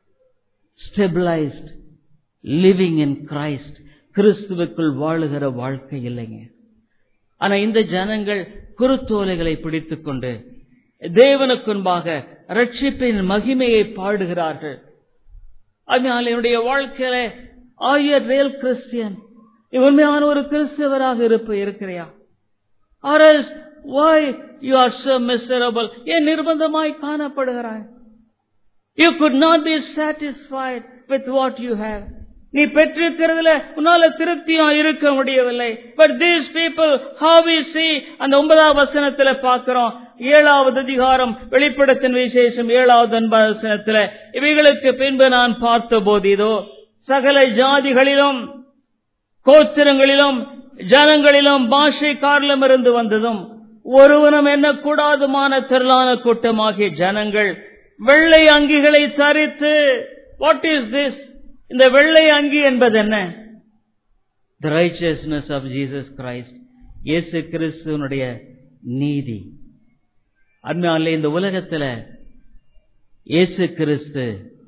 stabilized living in Christ. கிறிஸ்துவுக்குள் வாழுகிற வாழ்க்கை இல்லைங்க. ஆனா இந்த ஜனங்கள் குருத்தோலைகளை பிடித்துக் கொண்டு தேவனுக்குன்பாக ரட்சிப்பின் மகிமையை பாடுகிறார்கள். அதனால் என்னுடைய வாழ்க்கையில are you a real Christian? உண்மையான ஒரு கிறிஸ்தவராக இருப்ப இருக்கிறையா? Or else why you are so miserable? ஏன் நிர்பந்தமாய் காணப்படுகிறாய்? You could not be satisfied with what you have. நீ பெற்றிருக்கிறதுல உன்னால திருப்தியா இருக்க முடியவில்லை. But these people, how we see, அந்த ஒன்பதாவது வசனத்துல பார்க்கிறோம், ஏழாவது அதிகாரம் வெளிப்படுத்தின விசேஷம் ஏழாவது ஒன்பதாவது வசனத்துல, இவைகளுக்கு பின்பு நான் பார்த்த போது இதோ சகல ஜாதிகளிலும் கோத்திரங்களிலும் ஜனங்களிலும் பாஷைக்காரிலும் இருந்து வந்ததும் ஒருவனும் எண்ணக்கூடாதுமான திரளான கூட்டமாகிய ஜனங்கள் வெள்ளை அங்கிகளை தரித்து. What is this? இந்த வெள்ளை அங்கி என்பது என்ன? The righteousness of Jesus Christ. இயேசு கிறிஸ்துவினுடைய நீதி. அதனால இந்த உலகத்துல இயேசு கிறிஸ்து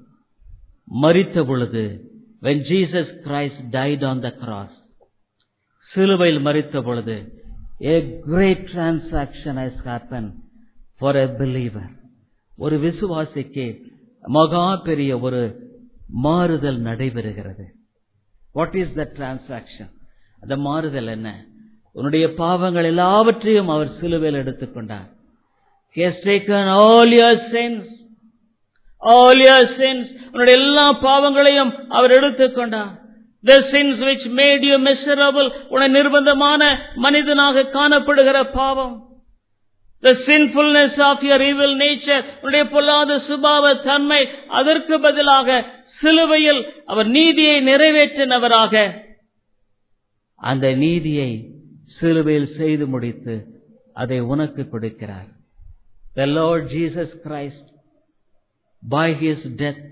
மரித்த பொழுது, when Jesus Christ died on the cross, சிலுவையில் மரித்த பொழுது, a great transaction has happened for a believer. ஒரு விசுவாசிக்கு மகா பெரிய ஒரு மாறுதல் நடைபெறுகிறது. What is the transaction? அந்த மாறுதல் என்ன? உன்னுடைய பாவங்கள் எல்லாவற்றையும் அவர் சிலுவையில் எடுத்துக்கொண்டார். He has taken all your sins. All your sins. உன்னுடைய எல்லா பாவங்களையும் அவர் எடுத்துக்கொண்டார். The sins which made you miserable, உன்னை நிர்பந்தமான மனிதனாக காணப்படுகிற பாவம். The sinfulness of your evil nature, உன்னுடைய பொல்லாத சுபாவ தன்மை, அதற்கு பதிலாக சிலுவையில் அவர் நீதியை நிறைவேற்றினவராக அந்த நீதியை சிலுவையில் செய்து முடித்து அதை உனக்கு கொடுக்கிறார். The Lord Jesus Christ, by His death,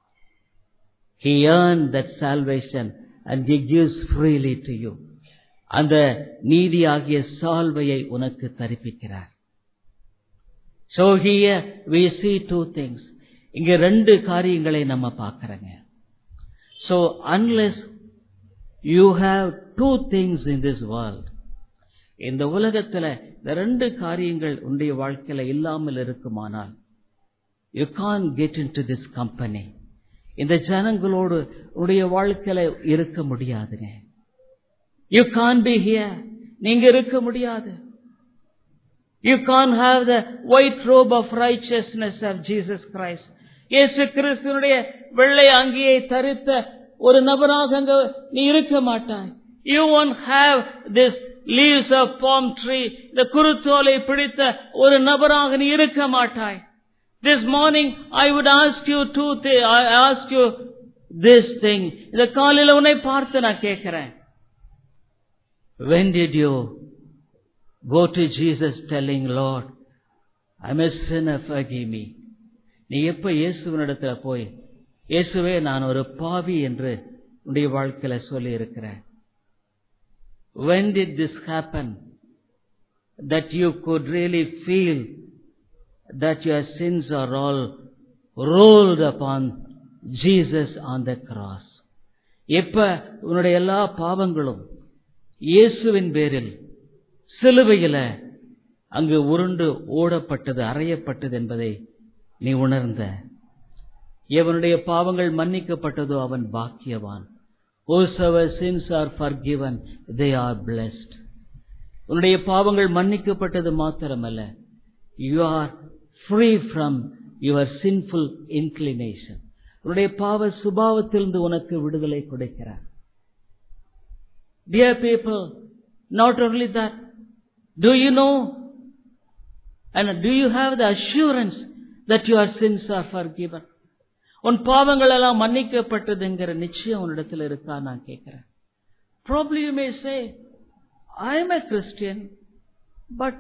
He earned that salvation and He gives freely to you. அந்த நீதியாகிய சால்வையை உனக்கு தரிப்பிக்கிறார். So here we see two things. இங்க ரெண்டு காரியங்களை நம்ம பார்க்கறோங்க. So unless you have two things in this world, இந்த உலகத்துல இந்த ரெண்டு காரியங்கள் உன்னுடைய வாழ்க்கையில இல்லாமல் இருக்குமானால், you can't get into this company. இந்த ஜனங்களோடு உன்னுடைய வாழ்க்கையில இருக்க முடியாதுங்க. You can't be here. நீங்க இருக்க முடியாது. You can't have the white robe of righteousness of Jesus Christ. இயேசு கிறிஸ்துவினுடைய வெள்ளை அங்கியை தரித்த ஒரு நபராக அங்க நீ இருக்க மாட்டாய். You won't have this leaves of palm tree, இந்த குருத்தோலை பிடித்த ஒரு நபராக நீ இருக்க மாட்டாய். This morning I would ask you two things. I ask you this thing. இந்த காலையில உன்னை பார்த்து நான் கேட்கிறேன். When did you go to Jesus telling, Lord, I'm a sinner, forgive me? நீ எப்ப இயேசுவினிடத்துல போய், இயேசுவே நான் ஒரு பாவி என்று உன்னுடைய வாழ்க்கையில சொல்லி இருக்கிற? When did this happen? That you could really feel that your sins are all rolled upon Jesus on the cross. எப்ப உன்னுடைய எல்லா பாவங்களும் இயேசுவின் பேரில் சிலுவையில அங்கு உருண்டு ஓடப்பட்டது, அறையப்பட்டது என்பதை நீ உணர்ந்த? எவனுடைய பாவங்கள் மன்னிக்கப்பட்டதோ அவன் பாக்கியவான். Whosoever sins are forgiven, they are blessed. உன்னுடைய பாவங்கள் மன்னிக்கப்பட்டது மாத்திரமல்ல, you are free from your sinful inclination. உன்னுடைய பாவ சுபாவத்திலிருந்து உனக்கு விடுதலை கொடுக்கிறார். Dear people, not only that, do you know and do you have the assurance that your sins are forgiven? உன் பாவங்கள் எல்லாம் மன்னிக்கப்பட்டதுங்கிற நிச்சயம் உன்னிடத்தில் இருக்கா நான் கேட்கிறேன். Probably you may say, I am a Christian, but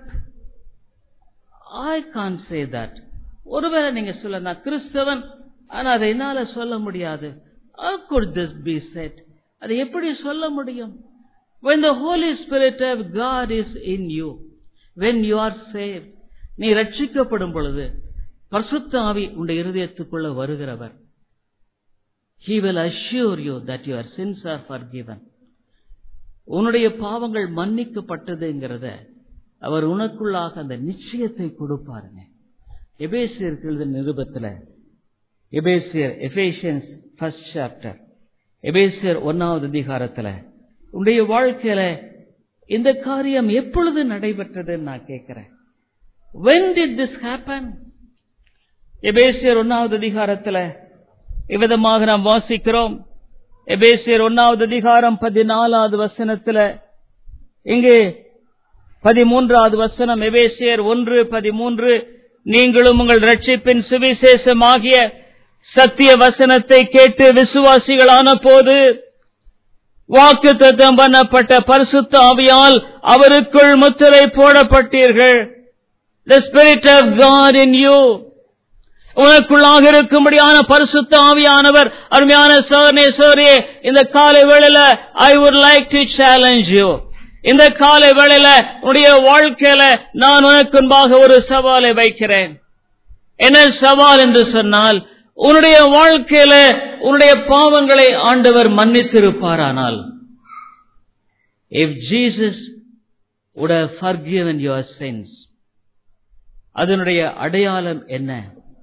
I can't say that. ஒருவேளை நீங்க சொல்ல, நான் கிறிஸ்தவன், ஆனா அதை என்னால சொல்ல முடியாது. How could this be said? அதை எப்படி சொல்ல முடியும்? When the Holy Spirit of God is in you, when you are saved, நீ ரட்சிக்கப்படும் பொழுது பரிசுத்த ஆவி உன்னுடைய இருதயத்துக்குள்ள வருகிறவர். He will assure you that your sins are forgiven. உன்னுடைய பாவங்கள் மன்னிக்கப்பட்டதுங்கிறத அவர் உனக்குள்ளாக அந்த நிச்சயத்தை கொடுப்பாருங்க. எபேசியருக்கு எழுதின நிருபத்துல, எபேசியர் எபேசியன்ஸ் ஃபர்ஸ்ட் சாப்டர், எபேசியர் ஒன்னாவது அதிகாரத்துல உன்னுடைய வாழ்க்கையில இந்த காரியம் எப்பொழுது நடைபெற்றதுன்னு நான் கேட்கிறேன். When did this happen? எபேசியர் ஒன்னாவது அதிகாரத்துல இவ்விதமாக நாம் வாசிக்கிறோம். எபேசியர் ஒன்னாவது அதிகாரம் பதினாலாவது வசனத்துல, இங்கு பதிமூன்றாவது வசனம், எபேசியர் ஒன்று பதிமூன்று, நீங்களும் உங்கள் ரட்சிப்பின் சுவிசேஷமாகிய சத்திய வசனத்தை கேட்டு விசுவாசிகளான போது வாக்குத்தத்தம் பண்ணப்பட்ட பரிசுத்த ஆவியால் அவருக்குள் முத்திரை போடப்பட்டீர்கள். The Spirit of God in you. உனக்குள்ளாக இருக்கும்படியான பரிசுத்த ஆவியானவர். அருமையான சகோதரனே சகோதரியே, இந்த காலை வேளையில I would like to challenge you. இந்த காலை வேளையில உன்னுடைய வாழ்க்கையில நான் உனக்கு முன்பாக ஒரு சவாலை வைக்கிறேன். என்ன சவால் என்று சொன்னால், உன்னுடைய வாழ்க்கையில உன்னுடைய பாவங்களை ஆண்டவர் மன்னித்திருப்பாரானால், if Jesus would have forgiven your sins, அதனுடைய அடையாளம் என்ன?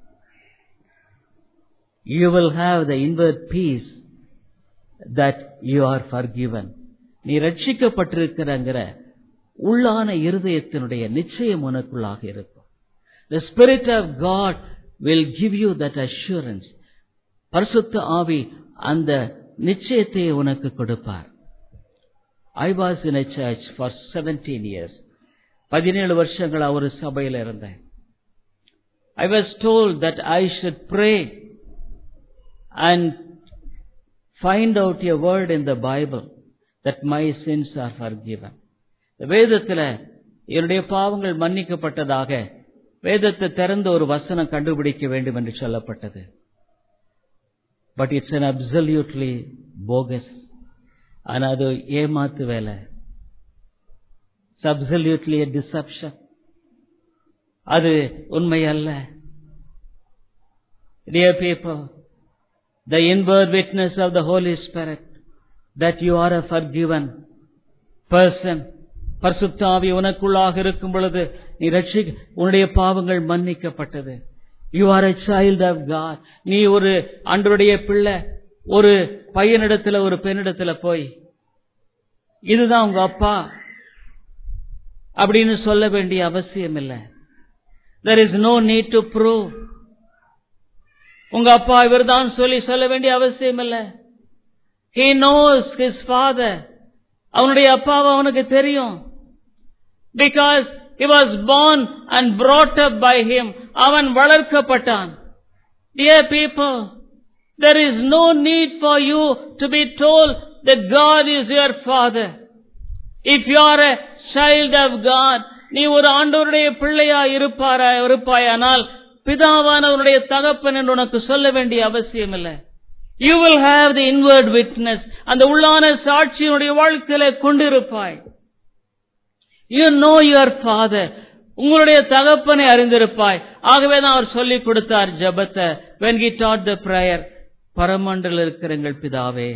You will have the inward peace that you are forgiven. நீ ரட்சிக்கப்பட்டிருக்கிறங்கிற உள்ளான இருதயத்தினுடைய நிச்சயம் உனக்குள்ளாக இருக்கும். The Spirit of God will give you that assurance. பரிசுத்த ஆவி அந்த நிச்சயத்தை உனக்கு கொடுப்பார். I was in a church for seventeen years. பதினேழு வருஷங்கள் ஒரு சபையில் இருந்தேன். I was told that I should pray and find out a word in the Bible that my sins are forgiven. வேதத்துல என்னுடைய பாவங்கள் மன்னிக்கப்பட்டதாக வேதத்தை திறந்த ஒரு வசனம் கண்டுபிடிக்க வேண்டும் என்று சொல்லப்பட்டது. But it's an absolutely bogus. ஆனா அது ஏமாத்து வேலை. It's absolutely a deception. அது உண்மை அல்ல. Dear people, the inward witness of the Holy Spirit that you are a forgiven person. பரிசுத்த ஆவி உனக்குள்ளாக இருக்கும் பொழுது நீ ரட்சி உன்னுடைய பாவங்கள் மன்னிக்கப்பட்டது. You are a child of God. நீ ஒரு ஆண்டவருடைய பிள்ளை. ஒரு பையனிடத்துல ஒரு பெண்ணிடத்துல போய் இதுதான் உங்க அப்பா அப்படின்னு சொல்ல வேண்டிய அவசியம் இல்லை. There is no need to prove. உங்க அப்பா இவர்தான் சொல்லி சொல்ல வேண்டிய அவசியம் இல்லை. He knows his father. அவனுடைய அப்பாவை அவனுக்கு தெரியும். Because he was born and brought up by him. அவன் வளர்க்கப்பட்டான். Dear people, there is no need for you to be told that God is your father. If you are a child of God, நீ ஒரு ஆண்டவருடைய பிள்ளையா இருப்பாரா இருப்பாயானால் பிதாவானவருடைய தகப்பன் என்று உனக்கு சொல்ல வேண்டிய அவசியம் இல்லை. You will have the inward witness. அந்த உள்ளான சாட்சியினுடைய வாழ்க்கையில கொண்டிருப்பாய். You know your father. உங்களுடைய தகப்பனை அறிந்திருப்பாய். ஆகவேதான் அவர் சொல்லிக் கொடுத்தார் ஜெபத்தை. When he taught the prayer, பரமண்டல இருக்கிற எங்கள் பிதாவே,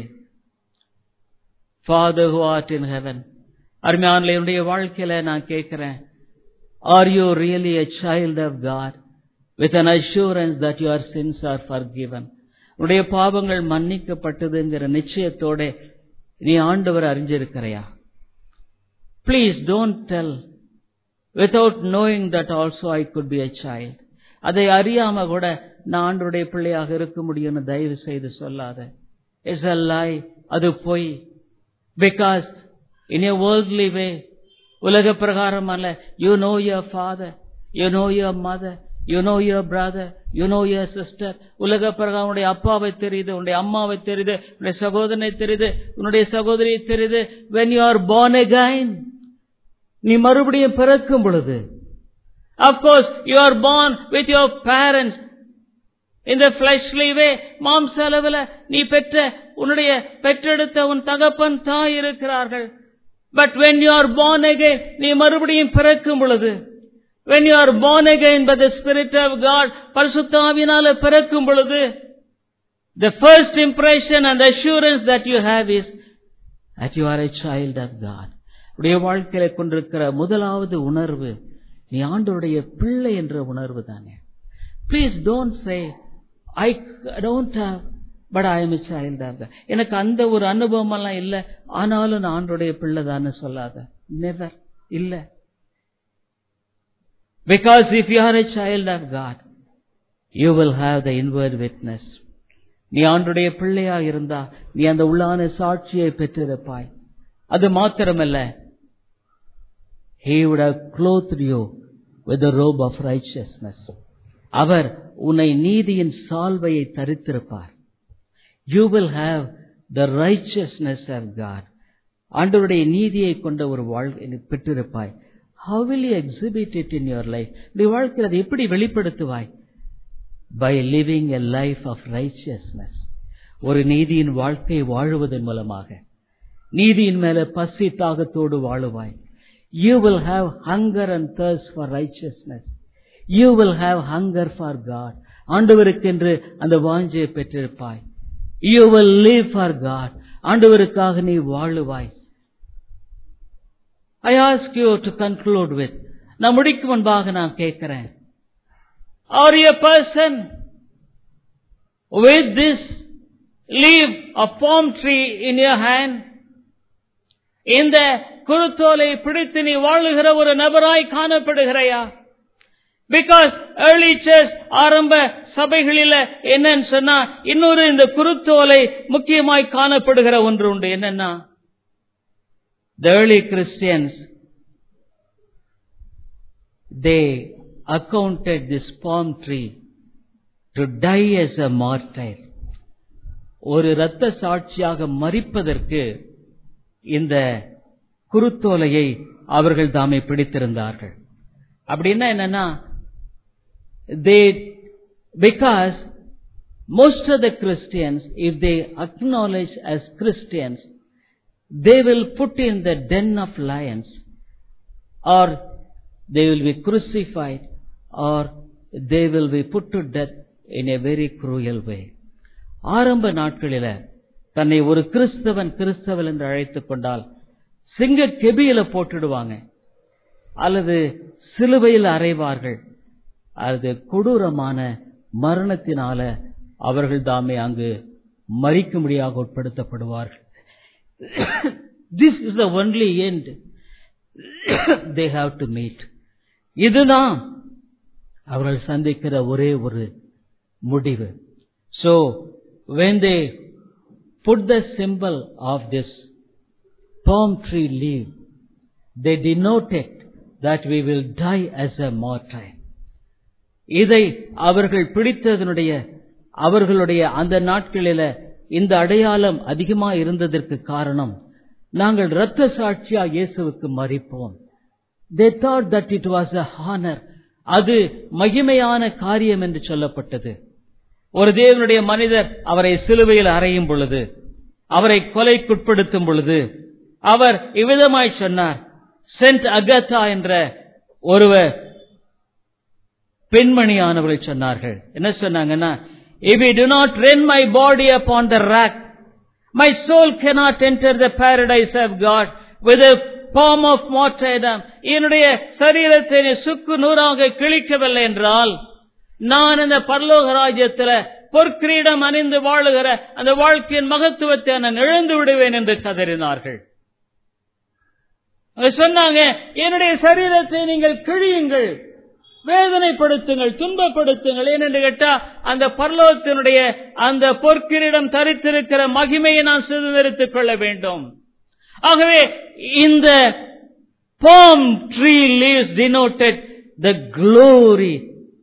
Father who art in heaven. அருமையானவர்களே, என்னுடைய வாழ்க்கையில நான் கேட்கிறேன், are you really a child of God with an assurance that your sins are forgiven? உன்னுடைய பாவங்கள் மன்னிக்கப்பட்டதுங்கிற நிச்சயத்தோட நீ ஆண்டவர் அறிஞ்சிருக்கிறையா? Please don't tell without knowing that also I could be a child. அதை அறியாம கூட நான் ஆண்டவருடைய பிள்ளையாக இருக்க முடியும்னு தயவு செய்து சொல்லாத. It's a lie. அது பொய். Because in a worldly way, உலக பிரகாரம் அல்ல, you know your father, you know your mother, you know your brother, you know your sister. உலக பிரகாரம் உன்னுடைய அப்பாவை தெரியுது, உன்னுடைய அம்மாவை தெரியுது, உன்னுடைய சகோதரனை தெரியுது, உன்னுடைய சகோதரியை தெரியுது. When you are born again, நீ மறுபடியும் பிறக்கும் பொழுது, of course you are born with your parents in the fleshly way. மாம்ச அளவில் நீ பெற்ற உன்னுடைய பெற்றெடுத்த உன் தகப்பன் தாய் இருக்கிறார்கள். But when you are born again, நீ மறுபடியும் பிறக்கும் பொழுது, when you are born again by the Spirit of God, பரிசுத்த ஆவியினால பிறக்கும் பொழுது, the first impression and assurance that you have is that you are a child of God. உடைய வாழ்க்கையில கொண்டிருக்கிற முதலாவது உணர்வு நீ ஆண்டவருடைய பிள்ளை என்ற உணர்வு தானே. Please don't say I don't have, but I am a child of God. எனக்கு அந்த ஒரு அனுபவம் எல்லாம் இல்ல, ஆனாலும் நான் ஆண்டவருடைய பிள்ளை தானே சொல்லாத. Never. இல்ல. Because if you are a child of God, you will have the inward witness. நீ ஆண்டவருடைய பிள்ளையா இருந்தா நீ அந்த உள்ளான சாட்சியை பெற்றிருப்பாய். அது மாத்திரமல்ல, He would have clothed you with the robe of righteousness. அவர் உன்னை நீதியின் சால்வையை தரித்திருப்பார். You will have the righteousness of God. ஆண்டவருடைய நீதியை கொண்ட ஒரு வாழ்க்கை பெற்றிருப்பாய். How will you exhibit it in your life? நீ வாழ்க்கையில் அதை எப்படி வெளிப்படுத்துவாய்? By living a life of righteousness. ஒரு நீதியின் வாழ்க்கை வாழுவதன் மூலமாக நீதியின் மேல பசி தாகத்தோடு வாழுவாய். You will have hunger and thirst for righteousness. You will have hunger for God. ஆண்டவருக்கென்று அந்த வாஞ்சையை பெற்றிருப்பாய். You will live for God. ஆண்டவருக்காக நீ வாழுவாய். I ask you to conclude with, நான் முடிக்கும் முன்பாக நான் கேட்கிறேன், are you a person with this leaf of palm tree in your hand? இந்த குருத்தோலை பிடித்து நீ வாழுகிற ஒரு நபராய் காணப்படுகிறாயா? Because early church ஆரம்ப சபைகளில என்னன்னு சொன்னா இன்னொரு இந்த குருத்தோலை முக்கியமாய் காணப்படுகிற ஒன்று உண்டு. என்னன்னா, the early Christians, they accounted this palm tree to die as a martyr. ஒரு இரத்த சாட்சியாக மரிப்பதற்கு இந்த குருத்தோலையை அவர்கள் தாமே பிடித்திருந்தார்கள். அப்படின்னா என்னன்னா, they, because most of the Christians, if they acknowledge as Christians, they will put in the den of lions, or they will be crucified, or they will be put to death in a very cruel way. ஆரம்ப நாட்களில தன்னை ஒரு கிறிஸ்தவன் கிறிஸ்தவன் என்று அழைத்துக் கொண்டால் சிங்க கெபியில போட்டுடுவாங்க, அல்லது சிலுவையில் அறைவார்கள். அது கொடூரமான மரணத்தினால அவர்கள் தாமே அங்கு மரிக்கும்படியாக உட்படுத்தப்படுவார்கள். This is the only end they have to meet. இதுதான் அவர்கள் சந்திக்கிற ஒரே ஒரு முடிவு. So when they put the symbol of this palm tree leaf, they denoted that we will die as a martyr. இதை அவர்கள் பிடித்ததனுடைய அவர்களுடைய அந்த நாட்களில இந்த அடையாளம் அதிகமா இருந்ததற்கு காரணம், நாங்கள் இரத்த சாட்சியா இயேசுவுக்கு மரிப்போம். They thought that it was a honor. அது மகிமையான காரியம் என்று சொல்லப்பட்டது. ஒரு தேவனுடைய மனிதர் அவரை சிலுவையில் அறையும் பொழுது, அவரை கொலைக்குட்படுத்தும் பொழுது அவர் இவ்விதமாய் சொன்னார். சென்ட் அகதா என்ற ஒருவர் பெண்மணியானவர்கள் சொன்னார்கள். என்ன சொன்னாங்கன்னா, if we do not rend my body upon the rack, my soul cannot enter the paradise of God with a palm of martyrdom. என்னுடைய சரீரத்தை சுக்கு நூறாக கிழிக்கவில்லை என்றால் நான் இந்த பரலோக ராஜ்யத்தில் பொற்கிரீடம் அணிந்து வாழுகிற அந்த வாழ்க்கையின் மகத்துவத்தை நான் இழந்து விடுவேன் என்று கதறினார்கள். சொன்னாங்க, என்னுடைய சரீரத்தை நீங்கள் கிழியுங்கள், வேதனைப்படுத்துங்கள், துன்பப்படுத்துங்கள். ஏனென்று கேட்டா அந்த பரலோகத்தினுடைய அந்த பொற்கிரீடம் தரித்திருக்கிற மகிமையை நான் சுதந்திரித்துக் கொள்ள வேண்டும். ஆகவே இந்த palm tree leaves denoted the glory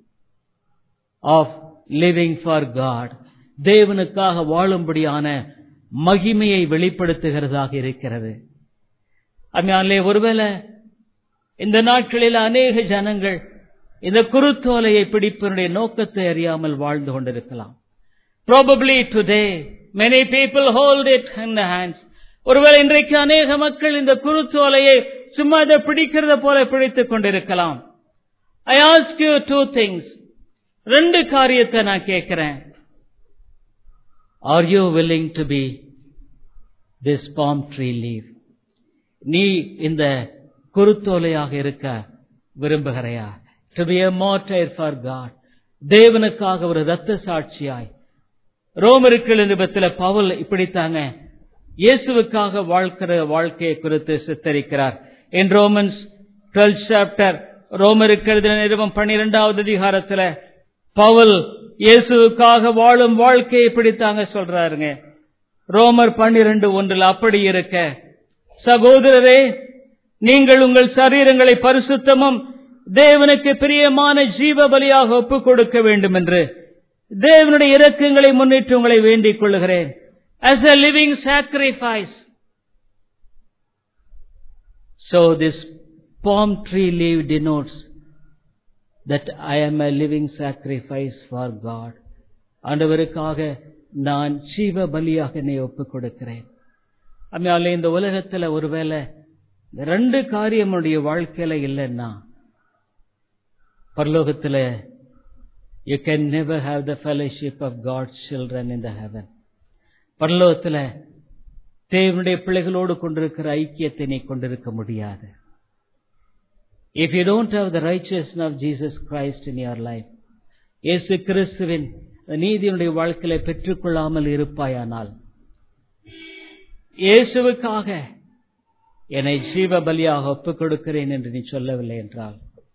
of living for God. தேவனுக்காக வாழும்படியான மகிமையை வெளிப்படுத்துகிறதாக இருக்கிறது. அம்மையாலே, ஒருவேளை இந்த நாட்களில் அநேக ஜனங்கள் இந்த குருத்தோலையை பிடிப்பதனுடைய நோக்கத்தை அறியாமல் வாழ்ந்து கொண்டிருக்கலாம். Probably today many people hold it in the hands. ஒருவேளை இன்றைக்கு அநேக மக்கள் இந்த குருத்தோலையை சும்மா இதை பிடிக்கிறத போல பிடித்துக் கொண்டிருக்கலாம். I ask you two things. ரெண்டு காரியத்தை நான் கேட்கிறேன். Are you willing to be this palm tree leaf? நீ இந்த குருத்தோலையாக இருக்க விரும்புகிறாயா? To be a martyr for God. தேவனுக்காக ஒரு இரத்த சாட்சியாய். ரோமருக்கு நிருபத்தில் பவுல் இப்படித்தாங்க இயேசுவுக்காக வாழ்க்கிற வாழ்க்கையை குறித்து சித்தரிக்கிறார். In Romans twelfth chapter, ரோமருக்கு எழுதின நிருபம் பன்னிரண்டாவது அதிகாரத்தில் பவுல் இயேசுவுக்காக வாழும் வாழ்க்கையை இப்படித்தாங்க சொல்றாருங்க. ரோமர் பன்னிரண்டு ஒன்றில் அப்படி இருக்க சகோதரரே, நீங்கள் உங்கள் சரீரங்களை பரிசுத்தமும் தேவனுக்கு பிரியமான ஜீவ பலியாக ஒப்புக் கொடுக்க வேண்டும் என்று தேவனுடைய இரக்கங்களை முன்னிட்டு உங்களை வேண்டிக் கொள்கிறேன். As a living sacrifice. So this palm tree leaf denotes that I am a living sacrifice for God. ஆண்டவருக்காக நான் ஜீவ பலியாக என்னை ஒப்புக் கொடுக்கிறேன். அம்மையாலே, இந்த உலகத்தில் ஒருவேளை ரெண்டு காரியம் உடைய வாழ்க்கையில இல்லைன்னா பரலோகத்தில் you can never have the fellowship of God's children in the heaven. பரலோகத்தில் தேவனுடைய பிள்ளைகளோடு கொண்டிருக்கிற ஐக்கியத்தை நீ கொண்டிருக்க முடியாது. If you don't have the righteousness of Jesus Christ in your life, இயேசு கிறிஸ்துவின் நீதியினுடைய வாழ்க்கையை பெற்றுக்கொள்ளாமல் இருப்பாயானால், இயேசுவுக்காக என்னை ஜீவ பலியாக ஒப்புக் கொடுக்கிறேன் என்று நீ சொல்லவில்லை என்றால்,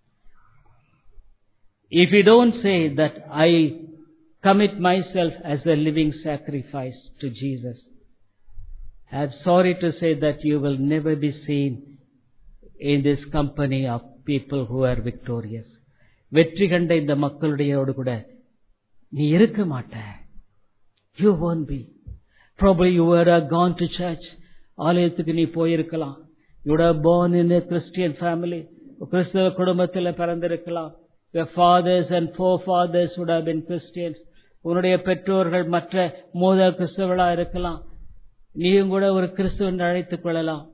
if you don't say that I commit myself as a living sacrifice to Jesus, I am sorry to say that you will never be seen in this company of people who are victorious. வெற்றி கண்ட இந்த மக்களுடையோடு கூட நீ இருக்க மாட்ட. You won't be. Probably you would have gone to church. ஆலயத்துக்கு நீ போயிருக்கலாம். You would have born in a Christian family. கிறிஸ்தவ குடும்பத்தில் பிறந்திருக்கலாம். Your fathers and forefathers would have been Christians. உன்னுடைய பெற்றோர்கள் மற்ற மூதர் கிறிஸ்தவர்களா இருக்கலாம். நீயும் கூட ஒரு கிறிஸ்துவன் அழைத்துக் கொள்ளலாம்.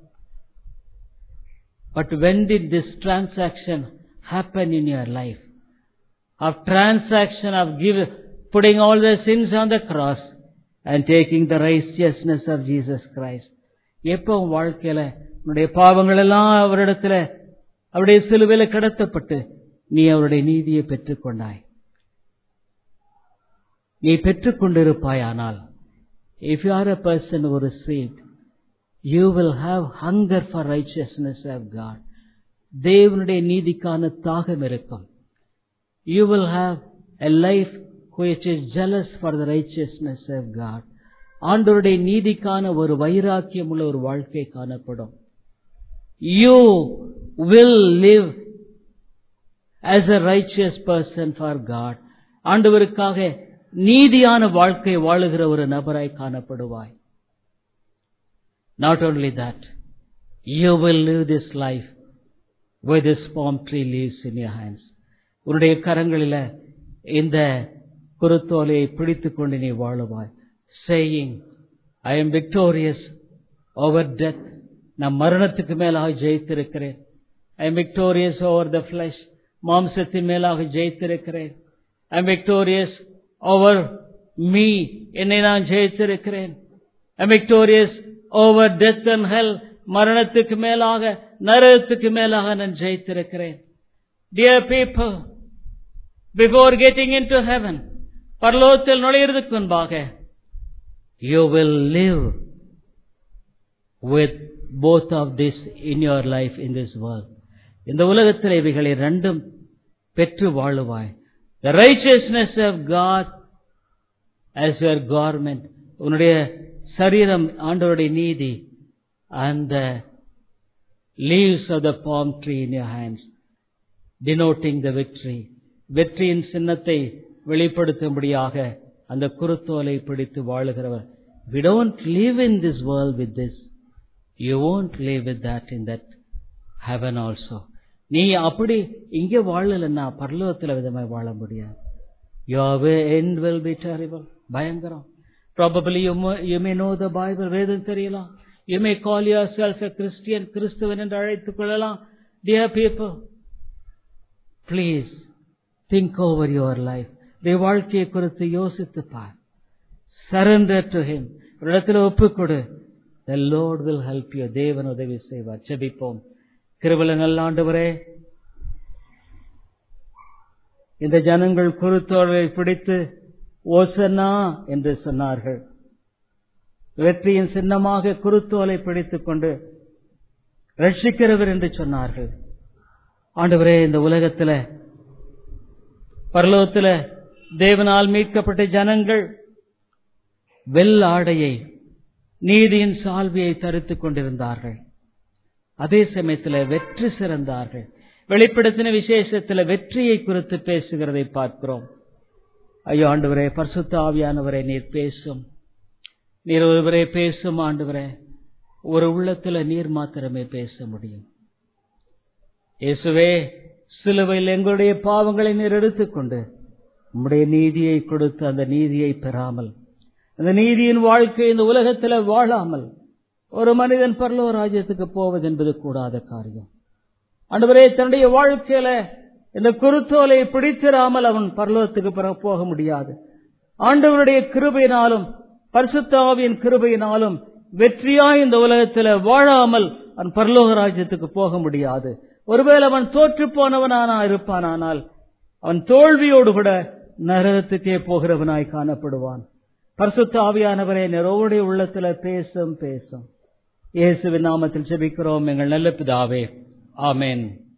But when did this transaction happen in your life? Of transaction of give, putting all the sins on the cross and taking the righteousness of Jesus Christ. எப்போ உன் வாழ்க்கையில உன்னுடைய பாவங்கள் எல்லாம் அவரிடத்துல அவருடைய சிலுவையில கடத்தப்பட்டு நீ அவருடைய நீதியை பெற்றுக்கொண்டாய், நீ பெற்றுக்கொண்டிருப்பாயானால், if you are a person who received, you will have hunger for righteousness of God. தேவனுடைய நீதிக்கான தாகம் இருக்கும். You will have a life which is jealous for the righteousness of God. ஆண்டவருடைய நீதிக்கான ஒரு வைராக்கியம் உள்ள ஒரு வாழ்க்கை காணப்படும். You will live as a righteous person for God. ஆண்டவருக்காக நீதியான வாழ்க்கை வாழுகிற ஒரு நபராய் காணப்படுவாய். Not only that, you will live this life with this palm tree leaves in your hands. உன்னுடைய கரங்களில இந்த குருத்தோலையை பிடித்துக் கொண்டு நீ வாழுவாய். Saying, I am victorious over death. நான் மரணத்துக்கு மேலாக ஜெயித்திருக்கிறேன். I am victorious over the flesh. மாம்சத்தின் மேலாக ஜெயித்திருக்கிறேன். I am victorious over me. என்னை நான் ஜெயித்திருக்கிறேன். I am victorious over death and hell. மரணத்துக்கு மேலாக நரகத்துக்கு மேலாக நான் ஜெயித்திருக்கிறேன். Dear people, before getting into heaven, பரலோகத்தில் நுழையிறதுக்கு முன்பாக, you will live with both of this in your life in this world. இந்த உலகத்தில் இவைகளை ரெண்டும் பெற்று வாழுவாய். The righteousness of God as your garment, உன்னுடைய சரீரம் ஆண்டவருடைய நீதி, and the leaves of the palm tree in your hands, denoting the victory. வெற்றியின் சின்னத்தை வெளிப்படுத்தும்படியாக அந்த குருத்தோலை பிடித்து வாழுகிறவர். We don't live in this world with this. You won't live with that in that heaven also. நீ அப்படி இங்கே வாழலன்னா பரலோகத்தில் விதமாய் வாழ முடியாது. Your end will be terrible. பயங்கரம். Probably you may, you may know the Bible. வேதம் தெரியலாம். You may call yourself a Christian. கிறிஸ்துவன் என்று அழைத்துக் கொள்ளலாம். Dear people, please think over your life. உடைய வாழ்க்கையை குறித்து யோசித்து பார். Surrender to Him. ஒரு இடத்துல ஒப்புக்கொடு. The Lord will help you. தேவன் உதவி செய்வார். ஜெபிப்போம். கிருபையுள்ள நல்ல ஆண்டவரே, இந்த ஜனங்கள் குருத்தோலை பிடித்து ஓசன்னா என்று சொன்னார்கள். வெற்றியின் சின்னமாக குருத்தோலை பிடித்துக் கொண்டு ரட்சிக்கிறவர் என்று சொன்னார்கள். ஆண்டவரே, இந்த உலகத்தில் பரலோகத்தில் தேவனால் மீட்கப்பட்ட ஜனங்கள் வெள்ள ஆடையை, நீதியின் சால்வையை தரித்துக் கொண்டிருந்தார்கள். அதே சமயத்தில் வெற்றி சிறந்தார்கள். வெளிப்படுத்தின விசேஷத்தில் வெற்றியை குறித்து பேசுகிறதை பார்க்கிறோம். ஐயோ ஆண்டவரே, பரிசுத்த ஆவியானவரே, நீர் பேசும். நீர் ஒருவரே பேசும் ஆண்டவரே. ஒரு உள்ளத்துல நீர் மாத்திரமே பேச முடியும். இயேசுவே, சிலுவையில் எங்களுடைய பாவங்களை நீர் எடுத்துக்கொண்டு உம்முடைய நீதியை கொடுத்து அந்த நீதியை பெறாமல், அந்த நீதியின் வாழ்க்கை இந்த உலகத்தில் வாழாமல் ஒரு மனிதன் பரலோக ராஜ்யத்துக்கு போவது என்பது கூடாத காரியம். ஆண்டவரே, தன்னுடைய வாழ்க்கையில இந்த குருத்தோலை பிடித்திராமல் அவன் பரலோகத்துக்கு போக முடியாது. ஆண்டவருடைய கிருபையினாலும் பரிசுத்த ஆவியின் கிருபையினாலும் வெற்றியாய் இந்த உலகத்தில் வாழாமல் அவன் பரலோக ராஜ்யத்துக்கு போக முடியாது. ஒருவேளை அவன் தோற்று போனவனானா இருப்பானால் அவன் தோல்வியோடு கூட நரகத்துக்கே போகிறவனாய் காணப்படுவான். பரிசுத்த ஆவியானவரே, நிறவுடைய உள்ளத்துல பேசும் பேசும். இயேசுவின் நாமத்தில் ஜெபிக்கிறோம் எங்கள் நல்ல பிதாவே. ஆமென்.